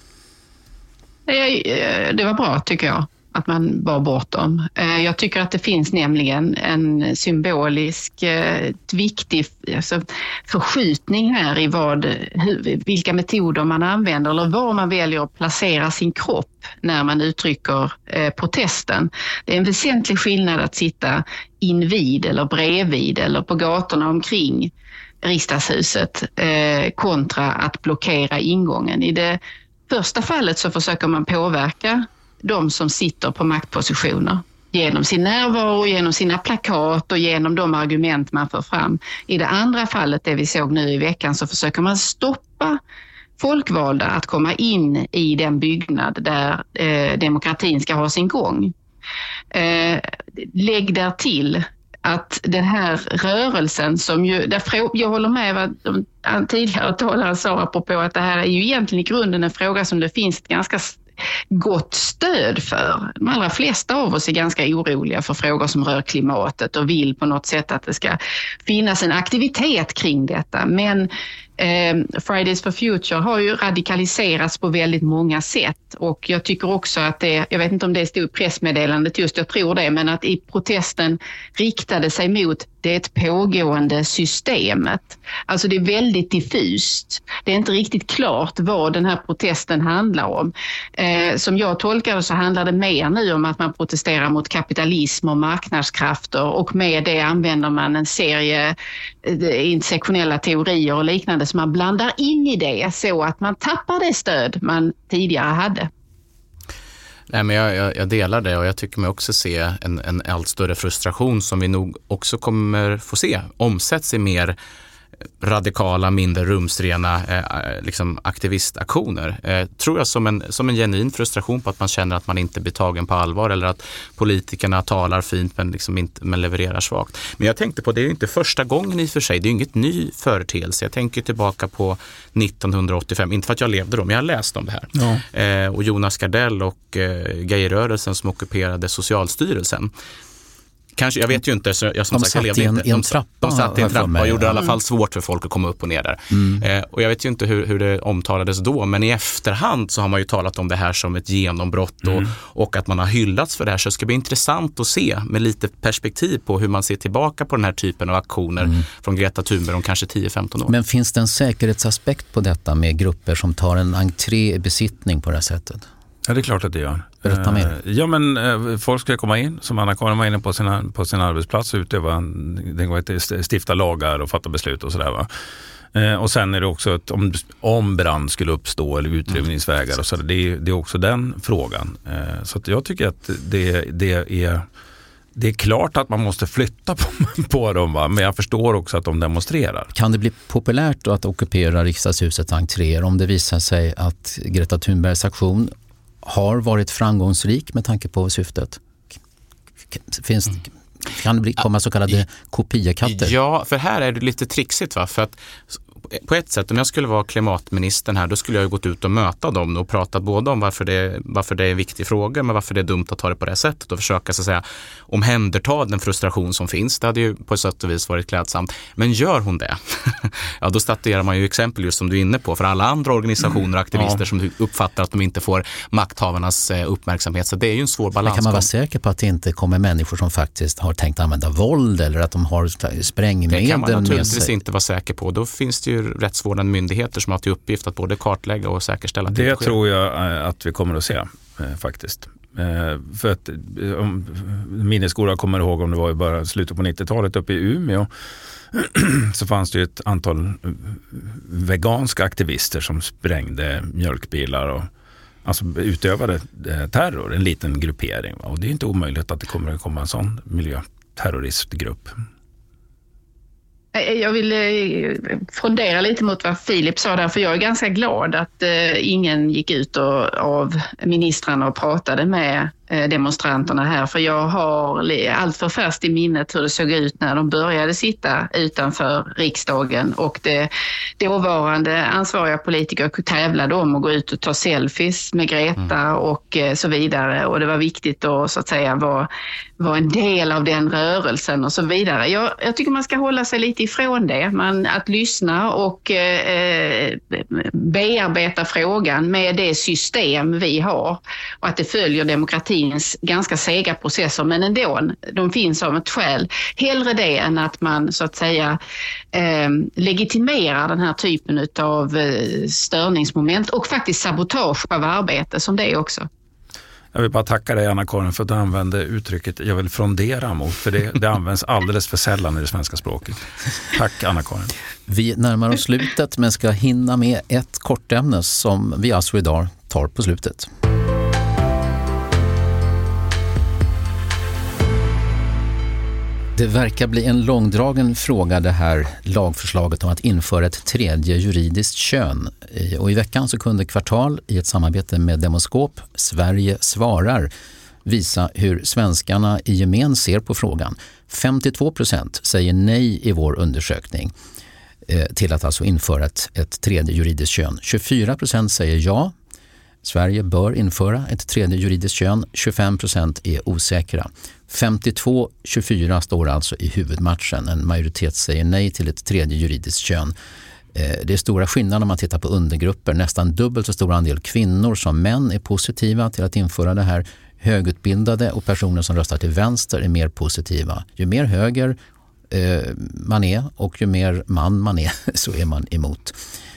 Det var bra, tycker jag, att man bar bort dem. Jag tycker att det finns nämligen en symbolisk, viktig förskjutning här i vilka metoder man använder eller var man väljer att placera sin kropp när man uttrycker protesten. Det är en väsentlig skillnad att sitta invid eller bredvid eller på gatorna omkring riksdagshuset kontra att blockera ingången. I det första fallet så försöker man påverka de som sitter på maktpositioner genom sin närvaro, genom sina plakat och genom de argument man för fram. I det andra fallet, det vi såg nu i veckan, så försöker man stoppa folkvalda att komma in i den byggnad där demokratin ska ha sin gång. Lägg där till att den här rörelsen som ju, jag håller med vad de tidigare talare sa apropå att det här är ju egentligen i grunden en fråga som det finns ett ganska gott stöd för. De allra flesta av oss är ganska oroliga för frågor som rör klimatet och vill på något sätt att det ska finnas en aktivitet kring detta. Men Fridays for Future har ju radikaliserats på väldigt många sätt, och jag tycker också att jag vet inte om det stod i pressmeddelandet just, jag tror det, men att i protesten riktade sig mot det pågående systemet. Alltså det är väldigt diffust. Det är inte riktigt klart vad den här protesten handlar om. Som jag tolkar det så handlar det mer nu om att man protesterar mot kapitalism och marknadskrafter, och med det använder man en serie intersektionella teorier och liknande som man blandar in i det så att man tappar det stöd man tidigare hade. Nej, men jag delar det, och jag tycker mig också se en allt större frustration som vi nog också kommer få se omsätts i mer radikala, mindre rumsrena aktivistaktioner. Tror jag som en genuin frustration på att man känner att man inte blir tagen på allvar, eller att politikerna talar fint men levererar svagt. Men jag tänkte på, det är ju inte första gången i och för sig, det är ju inget ny företeelse. Jag tänker tillbaka på 1985, inte för att jag levde då, men jag har läst om det här. Ja. Och Jonas Gardell och gayrörelsen som ockuperade Socialstyrelsen. Kanske, jag vet ju inte, så jag som sagt levde inte. De satt i en trappa och gjorde i alla fall svårt för folk att komma upp och ner där. Och jag vet ju inte hur det omtalades då, men i efterhand så har man ju talat om det här som ett genombrott och att man har hyllats för det här. Så det ska bli intressant att se med lite perspektiv på hur man ser tillbaka på den här typen av aktioner från Greta Thunberg om kanske 10-15 år. Men finns det en säkerhetsaspekt på detta med grupper som tar en entré i besittning på det här sättet? Ja, det är klart att det gör. Berätta mer. Ja, men folk ska komma in, som Anna-Karin var inne på sin arbetsplats, och utöva, stifta lagar och fatta beslut och sådär, va. Och sen är det också att om brand skulle uppstå eller utrymningsvägar och så, det är också den frågan. Så att jag tycker att det det är klart att man måste flytta på dem, va? Men jag förstår också att de demonstrerar. Kan det bli populärt då att ockupera riksdagshusets entréer om det visar sig att Greta Thunbergs aktion har varit framgångsrik med tanke på syftet? Kan det komma så kallade kopiakatter? Ja, för här är det lite trixigt, va? För att på ett sätt, om jag skulle vara klimatministern här, då skulle jag ju gått ut och möta dem och prata både om varför det är en viktig fråga, men varför det är dumt att ta det på det sättet och försöka så att säga omhänderta den frustration som finns. Det hade ju på ett sätt och vis varit klädsamt. Men gör hon det? Ja, då statuerar man ju exempel just som du är inne på för alla andra organisationer och aktivister som uppfattar att de inte får makthavarnas uppmärksamhet. Så det är ju en svår balans. Men kan man vara säker på att det inte kommer människor som faktiskt har tänkt använda våld eller att de har sprängmedel? Det kan man naturligtvis inte vara säker på. Då finns det ju rättsvårdande myndigheter som har till uppgift att både kartlägga och säkerställa. Det tror jag att vi kommer att se faktiskt. För att om minnesgoda kommer ihåg, om det var i bara slutet på 90-talet uppe i Umeå, så fanns det ju ett antal veganska aktivister som sprängde mjölkbilar och alltså utövade terror, en liten gruppering. Och det är inte omöjligt att det kommer att komma en sån miljöterroristgrupp. Jag vill fundera lite mot vad Filip sa där, för jag är ganska glad att ingen gick ut av ministrarna och pratade med demonstranterna här, för jag har allt för färskt i minnet hur det såg ut när de började sitta utanför riksdagen och det dåvarande ansvariga politiker tävlade om att gå ut och ta selfies med Greta och så vidare, och det var viktigt att så att säga vara en del av den rörelsen och så vidare. Jag tycker man ska hålla sig lite ifrån det, att lyssna och bearbeta frågan med det system vi har och att det följer demokratins ganska sega processer, men ändå, de finns av ett skäl. Hellre det än att man så att säga legitimerar den här typen av störningsmoment och faktiskt sabotage av arbete som det är också. Jag vill bara tacka dig, Anna-Karin, för att du använde uttrycket jag vill frondera mot, för det används alldeles för sällan i det svenska språket. Tack, Anna-Karin. Vi närmar oss slutet men ska hinna med ett kort ämne som vi alltså idag tar på slutet. Det verkar bli en långdragen fråga, det här lagförslaget om att införa ett tredje juridiskt kön. Och i veckan så kunde Kvartal i ett samarbete med Demoskop, Sverige svarar, visa hur svenskarna i gemen ser på frågan. 52% säger nej i vår undersökning till att alltså införa ett tredje juridiskt kön. 24% säger ja. Sverige bör införa ett tredje juridiskt kön. 25% är osäkra. 52-24 står alltså i huvudmatchen. En majoritet säger nej till ett tredje juridiskt kön. Det är stora skillnader om man tittar på undergrupper. Nästan dubbelt så stor andel kvinnor som män är positiva till att införa det här. Högutbildade och personer som röstar till vänster är mer positiva. Ju mer höger man är och ju mer man är så är man emot.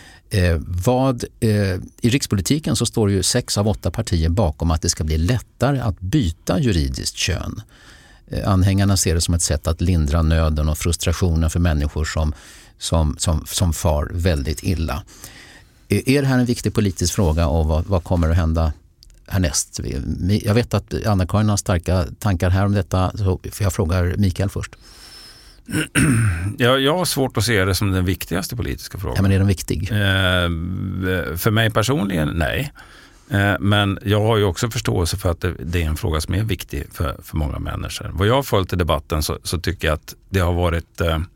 I rikspolitiken så står ju 6 av 8 partier bakom att det ska bli lättare att byta juridiskt kön. Anhängarna ser det som ett sätt att lindra nöden och frustrationen för människor som far väldigt illa. Är det här en viktig politisk fråga och vad kommer att hända härnäst? Jag vet att Anna-Karin har starka tankar här om detta, så jag frågar Mikael först. Jag har svårt att se det som den viktigaste politiska frågan. Ja, men är den viktig? För mig personligen, nej. Men jag har ju också förståelse för att det är en fråga som är viktig för många människor. Vad jag har följt i debatten så tycker jag att det har varit...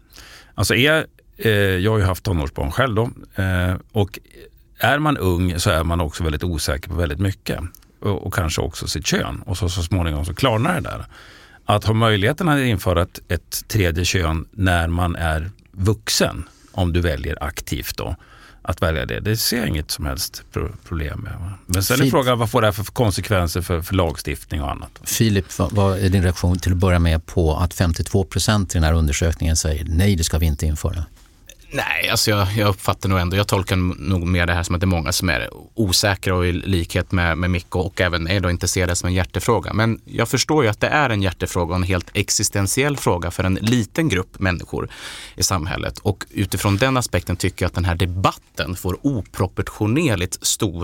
jag har ju haft tonårsbarn själv då. Och är man ung så är man också väldigt osäker på väldigt mycket. Och kanske också sitt kön. Och så småningom så klarnar det där. Att ha möjligheten att införa ett tredje kön när man är vuxen, om du väljer aktivt då, att välja det ser jag inget som helst problem med. Men sen är frågan, vad får det här för konsekvenser för lagstiftning och annat? Filip, vad är din reaktion till att börja med på att 52% i den här undersökningen säger nej, det ska vi inte införa? Nej, alltså jag uppfattar nog ändå, jag tolkar nog mer det här som att det är många som är osäkra och i likhet med Mikko och även är då inte ser det som en hjärtefråga. Men jag förstår ju att det är en hjärtefråga och en helt existentiell fråga för en liten grupp människor i samhället. Och utifrån den aspekten tycker jag att den här debatten får oproportionerligt stor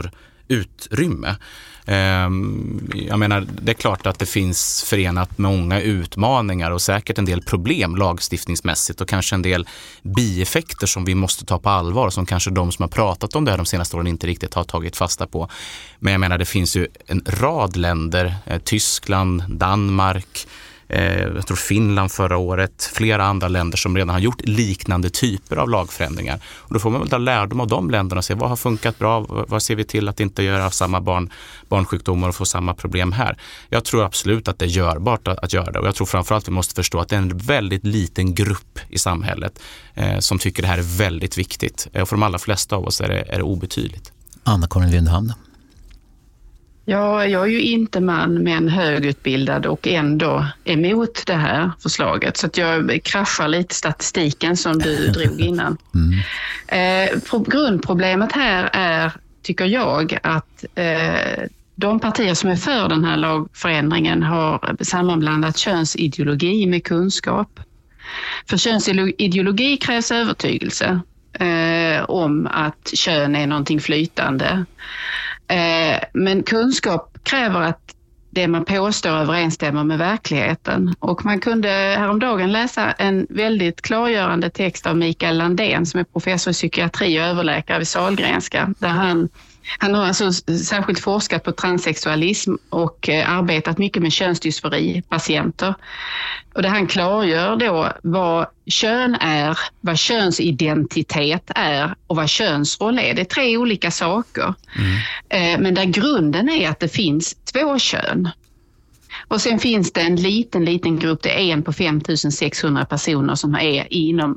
utrymme. Jag menar, det är klart att det finns förenat med många utmaningar och säkert en del problem lagstiftningsmässigt och kanske en del bieffekter som vi måste ta på allvar, som kanske de som har pratat om det här de senaste åren inte riktigt har tagit fasta på. Men jag menar, det finns ju en rad länder, Tyskland, Danmark, jag tror Finland förra året, flera andra länder som redan har gjort liknande typer av lagförändringar. Och då får man väl ta lärdom av de länderna och se vad har funkat bra, vad ser vi till att inte göra samma barnsjukdomar och få samma problem här. Jag tror absolut att det är görbart att göra det, och jag tror framförallt att vi måste förstå att det är en väldigt liten grupp i samhället som tycker det här är väldigt viktigt. Och för de allra flesta av oss är det obetydligt. Anna-Karin Lindhamn. Ja, jag är ju inte man men högutbildad och ändå emot det här förslaget. Så att jag kraschar lite statistiken som du drog innan. Grundproblemet här är, tycker jag, att de partier som är för den här lagförändringen har sammanblandat könsideologi med kunskap. För könsideologi krävs övertygelse om att kön är någonting flytande. Men kunskap kräver att det man påstår överensstämmer med verkligheten. Och man kunde häromdagen läsa en väldigt klargörande text av Mikael Landén som är professor i psykiatri och överläkare vid Sahlgrenska. Där han har alltså särskilt forskat på transsexualism och arbetat mycket med könsdysfori-patienter. Och där han klargör då vad kön är, vad könsidentitet är och vad könsroll är. Det är 3 olika saker. Men där grunden är att det finns 2 kön. Och sen finns det en liten grupp, det är en på 5600 personer som är inom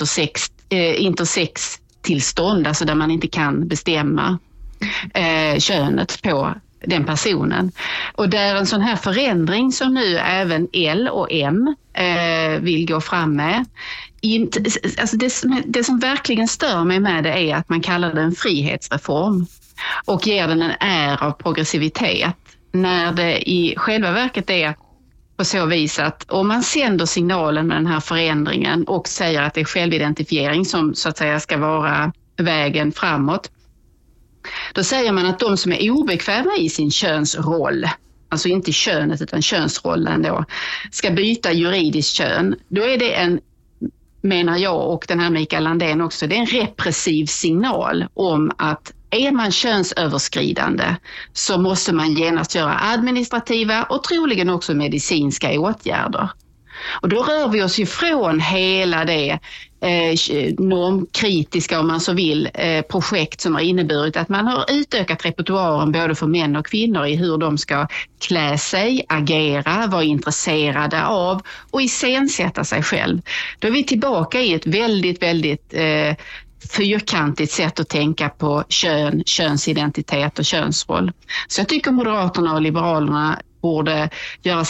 intersex-tillstånd, alltså där man inte kan bestämma könet på den personen. Och där en sån här förändring som nu även L och M vill gå fram med. Alltså det som verkligen stör mig med det är att man kallar det en frihetsreform och ger den en är av progressivitet, när det i själva verket är på så vis att om man sänder signalen med den här förändringen och säger att det är självidentifiering som så att säga ska vara vägen framåt, då säger man att de som är obekväma i sin könsroll, alltså inte könet utan könsrollen då, ska byta juridiskt kön. Då är det menar jag och den här Mikael Landén också, det är en repressiv signal om att är man könsöverskridande så måste man genast göra administrativa och troligen också medicinska åtgärder. Och då rör vi oss ifrån hela det normkritiska, om man så vill, projekt som har inneburit att man har utökat repertoaren både för män och kvinnor i hur de ska klä sig, agera, vara intresserade av och iscensätta sig själv. Då är vi tillbaka i ett väldigt, väldigt fyrkantigt sätt att tänka på kön, könsidentitet och könsroll. Så jag tycker Moderaterna och Liberalerna borde göra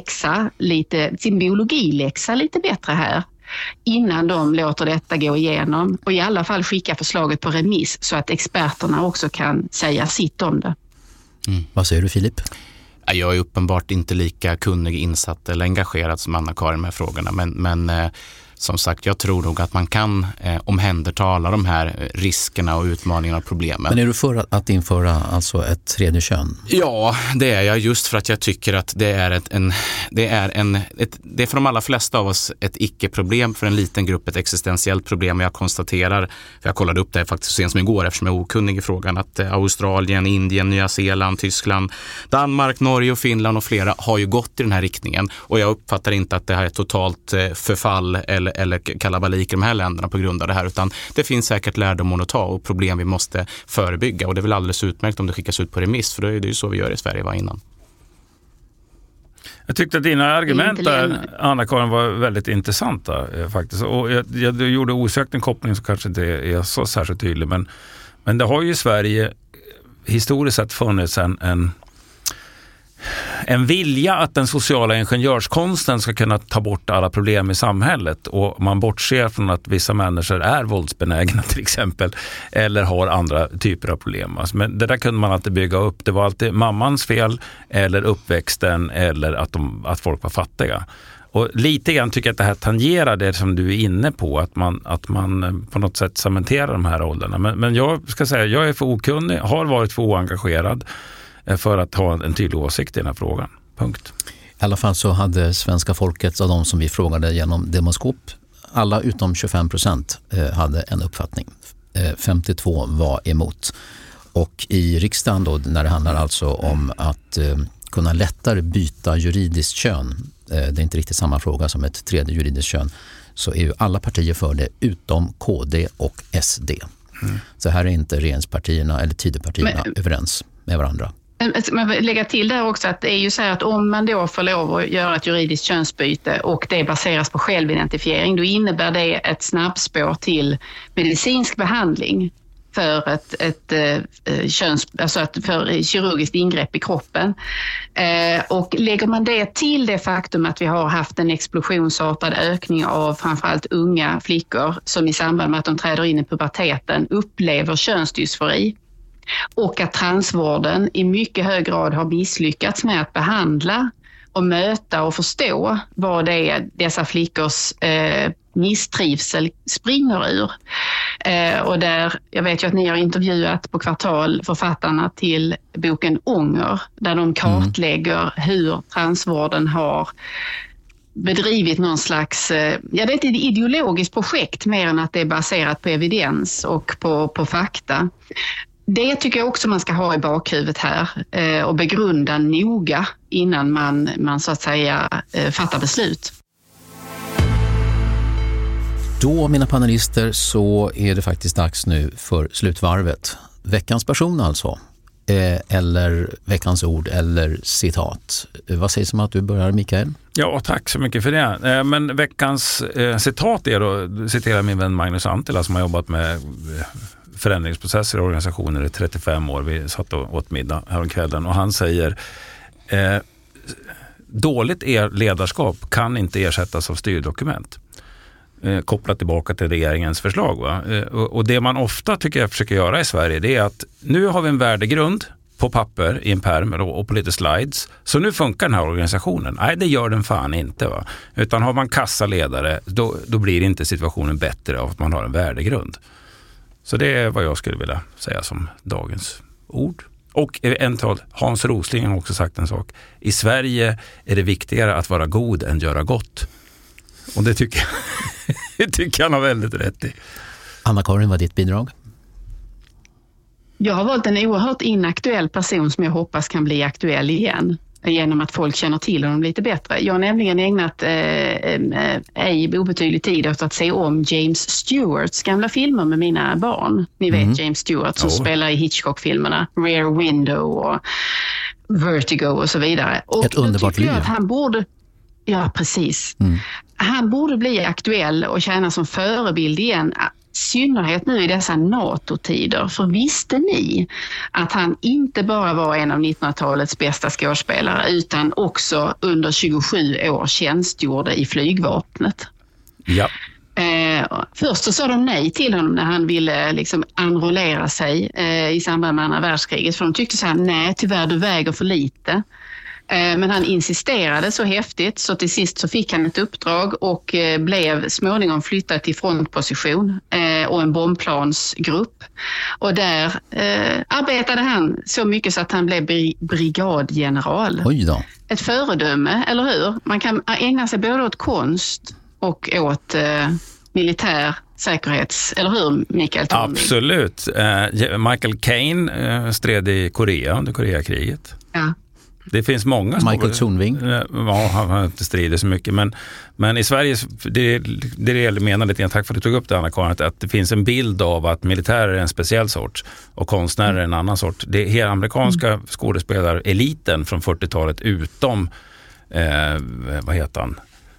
sin biologiläxa lite bättre här innan de låter detta gå igenom, och i alla fall skicka förslaget på remiss så att experterna också kan säga sitt om det. Vad säger du, Filip? Jag är uppenbart inte lika kunnig, insatt eller engagerad som Anna-Karin med frågorna, men som sagt, jag tror nog att man kan omhänderta alla de här riskerna och utmaningarna och problemen. Men är du för att införa alltså ett tredje kön? Ja, det är jag, just för att jag tycker att det är det är för de allra flesta av oss ett icke-problem, för en liten grupp ett existentiellt problem. Jag konstaterar, för jag kollade upp det faktiskt så sent som igår eftersom jag är okunnig i frågan, att Australien, Indien, Nya Zeeland, Tyskland, Danmark, Norge och Finland och flera har ju gått i den här riktningen, och jag uppfattar inte att det här är totalt förfall eller kalabalik i de här länderna på grund av det här, utan det finns säkert lärdomar att ta och problem vi måste förebygga, och det är väl alldeles utmärkt om det skickas ut på remiss, för det är ju så vi gör i Sverige innan. Jag tyckte att dina argument där, Anna-Karin, var väldigt intressanta faktiskt, och jag gjorde osökt en koppling som kanske inte är så särskilt tydlig, men det har ju i Sverige historiskt sett funnits en vilja att den sociala ingenjörskonsten ska kunna ta bort alla problem i samhället, och man bortser från att vissa människor är våldsbenägna till exempel, eller har andra typer av problem. Alltså, men det där kunde man alltid bygga upp. Det var alltid mammans fel eller uppväxten eller att folk var fattiga. Och lite grann tycker jag att det här tangerar det som du är inne på, att man på något sätt cementerar de här rollerna. Men jag ska säga, jag är för okunnig, har varit för oengagerad för att ha en tydlig åsikt i den här frågan. Punkt. I alla fall så hade svenska folket, av de som vi frågade genom Demoskop, alla utom 25% hade en uppfattning. 52 var emot. Och i riksdagen då, när det handlar alltså om att kunna lättare byta juridiskt kön, det är inte riktigt samma fråga som ett tredje juridiskt kön, så är ju alla partier för det utom KD och SD. Så här är inte regeringspartierna eller Tidöpartierna överens med varandra. Man vill lägga till där också att det är ju så här att om man då får lov att göra ett juridiskt könsbyte och det baseras på självidentifiering, då innebär det ett snabbspår till medicinsk behandling för ett för kirurgiskt ingrepp i kroppen. Och lägger man det till det faktum att vi har haft en explosionsartad ökning av framförallt unga flickor som i samband med att de träder in i puberteten upplever könsdysfori, och att transvården i mycket hög grad har misslyckats med att behandla och möta och förstå vad det är dessa flickors misstrivsel springer ur. Och där, jag vet ju att ni har intervjuat på Kvartal författarna till boken Ånger, där de kartlägger hur transvården har bedrivit någon slags, det är ett ideologiskt projekt mer än att det är baserat på evidens och på fakta. Det tycker jag också man ska ha i bakhuvudet här och begrunda noga innan man så att säga fattar beslut. Då, mina panelister, så är det faktiskt dags nu för slutvarvet. Veckans person alltså, eller veckans ord eller citat. Vad sägs om att du börjar, Mikael? Ja, tack så mycket för det. Men veckans citat är då, citerar min vän Magnus Antila som har jobbat med förändringsprocesser i organisationer i 35 år. Vi satt och åt middag häromkvällen och han säger dåligt ledarskap kan inte ersättas av styrdokument. Kopplat tillbaka till regeringens förslag. Va? Och det man ofta tycker jag försöker göra i Sverige, det är att nu har vi en värdegrund på papper i en pärm och på lite slides. Så nu funkar den här organisationen. Nej, det gör den fan inte. Va? Utan har man kassaledare, då blir inte situationen bättre av att man har en värdegrund. Så det är vad jag skulle vilja säga som dagens ord. Och Hans Rosling har också sagt en sak. I Sverige är det viktigare att vara god än göra gott. Och det tycker han har väldigt rätt i. Anna-Karin, vad är ditt bidrag? Jag har valt en oerhört inaktuell person som jag hoppas kan bli aktuell igen. Genom att folk känner till honom lite bättre. Jag har nämligen ägnat ej obetydlig tid åt att se om James Stewarts gamla filmer med mina barn. Ni vet James Stewart som spelar i Hitchcock-filmerna. Rear Window och Vertigo och så vidare. Och ett underbart liv. Han borde... Ja, precis. Han borde bli aktuell och tjäna som förebild igen. I synnerhet nu i dessa NATO-tider. För visste ni att han inte bara var en av 1900-talets bästa skådespelare utan också under 27 år tjänstgjorde i flygvapnet? Ja. Först så sa de nej till honom när han ville liksom enrollera sig i samband med andra världskriget. För de tyckte så här, nej tyvärr du väger för lite. Men han insisterade så häftigt så till sist så fick han ett uppdrag och blev småningom flyttad till frontposition och en bombplansgrupp. Och där arbetade han så mycket så att han blev brigadgeneral. Oj då. Ett föredöme, eller hur? Man kan ägna sig både åt konst och åt militär säkerhets, eller hur Mikael Tornving? Absolut. Michael Caine stred i Korea under Koreakriget. Ja. Det finns många Michael Tornving. Ja, han har inte stridit så mycket. Men i Sverige, det jag menar lite grann, tack för att du tog upp det Anna-Karin, att det finns en bild av att militärer är en speciell sort och konstnärer är en annan sort. Det är hela amerikanska skådespelareliten från 40-talet utom, vad heter han?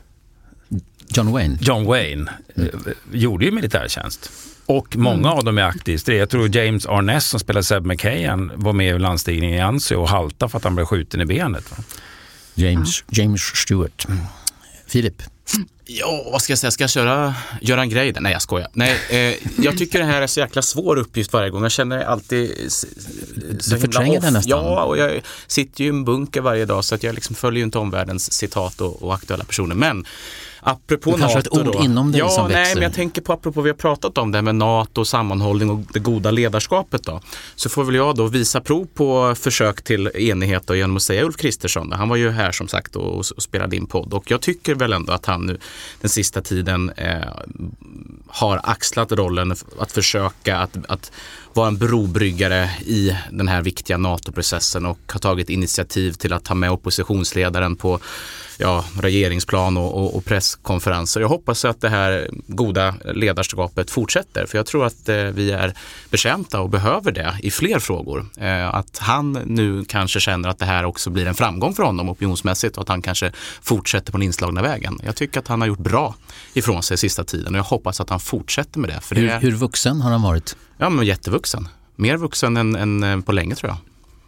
John Wayne gjorde ju militärtjänst. Och många av dem är aktivt. Jag tror James Arness som spelar Seb McKay var med i landstigningen i Anzio och halta för att han blev skjuten i benet. Va? James Stewart. Filip? Ja, vad ska jag säga? Ska jag göra en grej? Nej, jag skojar. Nej, jag tycker det här är så jäkla svår uppgift varje gång. Jag känner alltid du förtränger det nästan. Ja, och jag sitter ju i en bunker varje dag så att jag liksom följer ju inte omvärldens citat och aktuella personer. Men apropå du kanske NATO ett ord då, inom dig som växer. Nej, men jag tänker på apropå vi har pratat om det med NATO, sammanhållning och det goda ledarskapet då. Så får väl jag då visa prov på försök till enighet då, genom att säga Ulf Kristersson. Han var ju här som sagt och spelade in podd. Och jag tycker väl ändå att han nu den sista tiden har axlat rollen att försöka att vara en brobryggare i den här viktiga NATO-processen och har tagit initiativ till att ta med oppositionsledaren på regeringsplan och presskonferenser. Jag hoppas att det här goda ledarskapet fortsätter, för jag tror att vi är betjänta och behöver det i fler frågor. Att han nu kanske känner att det här också blir en framgång för honom opinionsmässigt och att han kanske fortsätter på den inslagna vägen. Jag tycker att han har gjort bra ifrån sig sista tiden och jag hoppas att han fortsätter med det. För hur vuxen har han varit? Ja, men jättevuxen. Mer vuxen än på länge tror jag.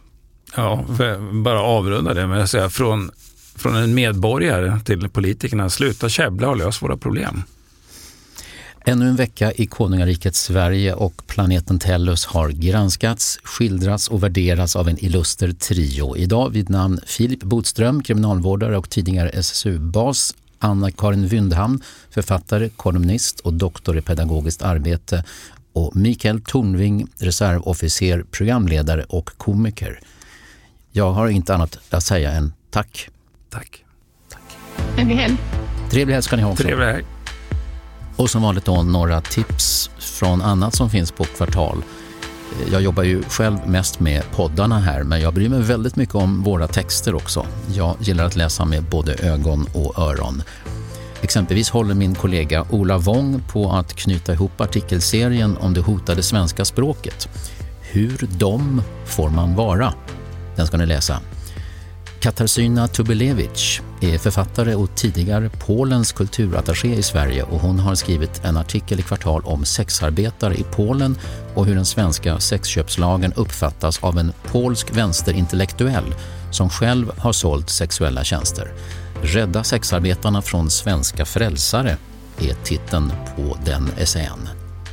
Ja, bara avrunda det med att säga från en medborgare till politikerna, sluta käbbla och lös våra problem. Ännu en vecka i konungariket Sverige och planeten Tellus har granskats, skildrats och värderats av en illuster trio. Idag vid namn Filip Botström, kriminalvårdare och tidigare SSU-bas, Anna-Karin Wyndhamn, författare, kolumnist och doktor i pedagogiskt arbete, och Mikael Tornving, reservofficer, programledare och komiker. Jag har inte annat att säga än tack. Tack. Trevlig helg. Trevlig helg ska ni ha också. Trevlig helg. Och som vanligt då några tips från annat som finns på Kvartal. Jag jobbar ju själv mest med poddarna här, men jag bryr mig väldigt mycket om våra texter också. Jag gillar att läsa med både ögon och öron. Exempelvis håller min kollega Ola Wong på att knyta ihop artikelserien om det hotade svenska språket. Hur dom får man vara? Den ska ni läsa. Katarzyna Tubelewicz är författare och tidigare Polens kulturattaché i Sverige, och hon har skrivit en artikel i Kvartal om sexarbetare i Polen och hur den svenska sexköpslagen uppfattas av en polsk vänsterintellektuell som själv har sålt sexuella tjänster. Rädda sexarbetarna från svenska frälsare är titeln på den essän.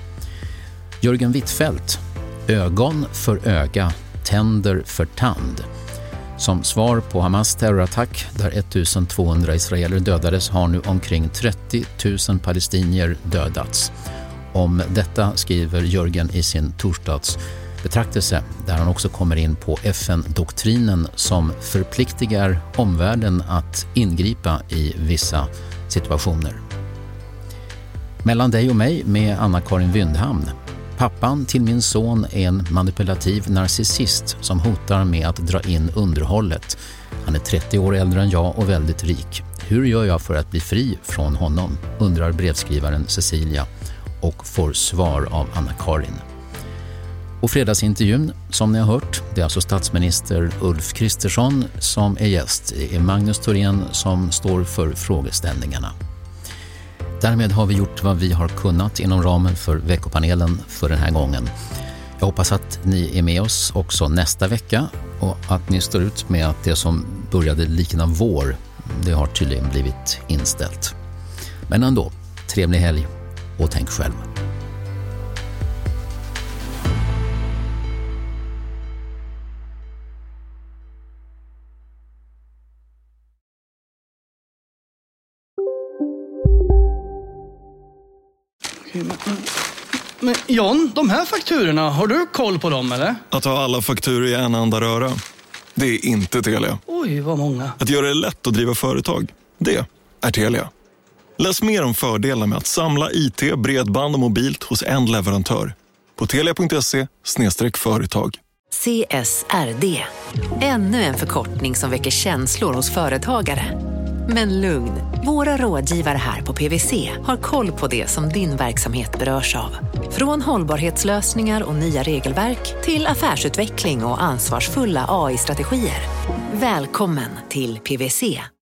Jörgen Wittfeldt, ögon för öga, tänder för tand. Som svar på Hamas terrorattack där 1200 israeler dödades har nu omkring 30 000 palestinier dödats. Om detta skriver Jörgen i sin torsdagsbetraktelse, där han också kommer in på FN-doktrinen som förpliktigar omvärlden att ingripa i vissa situationer. Mellan dig och mig med Anna-Karin Wyndhamn. Pappan till min son är en manipulativ narcissist som hotar med att dra in underhållet. Han är 30 år äldre än jag och väldigt rik. Hur gör jag för att bli fri från honom? Undrar brevskrivaren Cecilia och får svar av Anna-Karin. Och fredagsintervjun, som ni har hört, det är alltså statsminister Ulf Kristersson som är gäst. Det är Magnus Thorén som står för frågeställningarna. Därmed har vi gjort vad vi har kunnat inom ramen för veckopanelen för den här gången. Jag hoppas att ni är med oss också nästa vecka och att ni står ut med att det som började likna vår, det har tydligen blivit inställt. Men ändå, trevlig helg och tänk själv. Men John, de här fakturorna, har du koll på dem eller? Att ha alla fakturor i en enda röra, det är inte Telia. Oj, vad många. Att göra det lätt att driva företag, det är Telia. Läs mer om fördelar med att samla IT, bredband och mobilt hos en leverantör på telia.se/företag. CSRD, ännu en förkortning som väcker känslor hos företagare. Men lugn, våra rådgivare här på PwC har koll på det som din verksamhet berörs av. Från hållbarhetslösningar och nya regelverk till affärsutveckling och ansvarsfulla AI-strategier. Välkommen till PwC.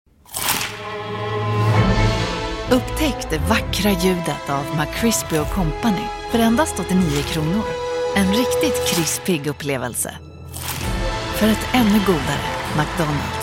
Upptäck det vackra ljudet av McCrispy & Company för endast 89 kronor. En riktigt krispig upplevelse. För ett ännu godare McDonald's.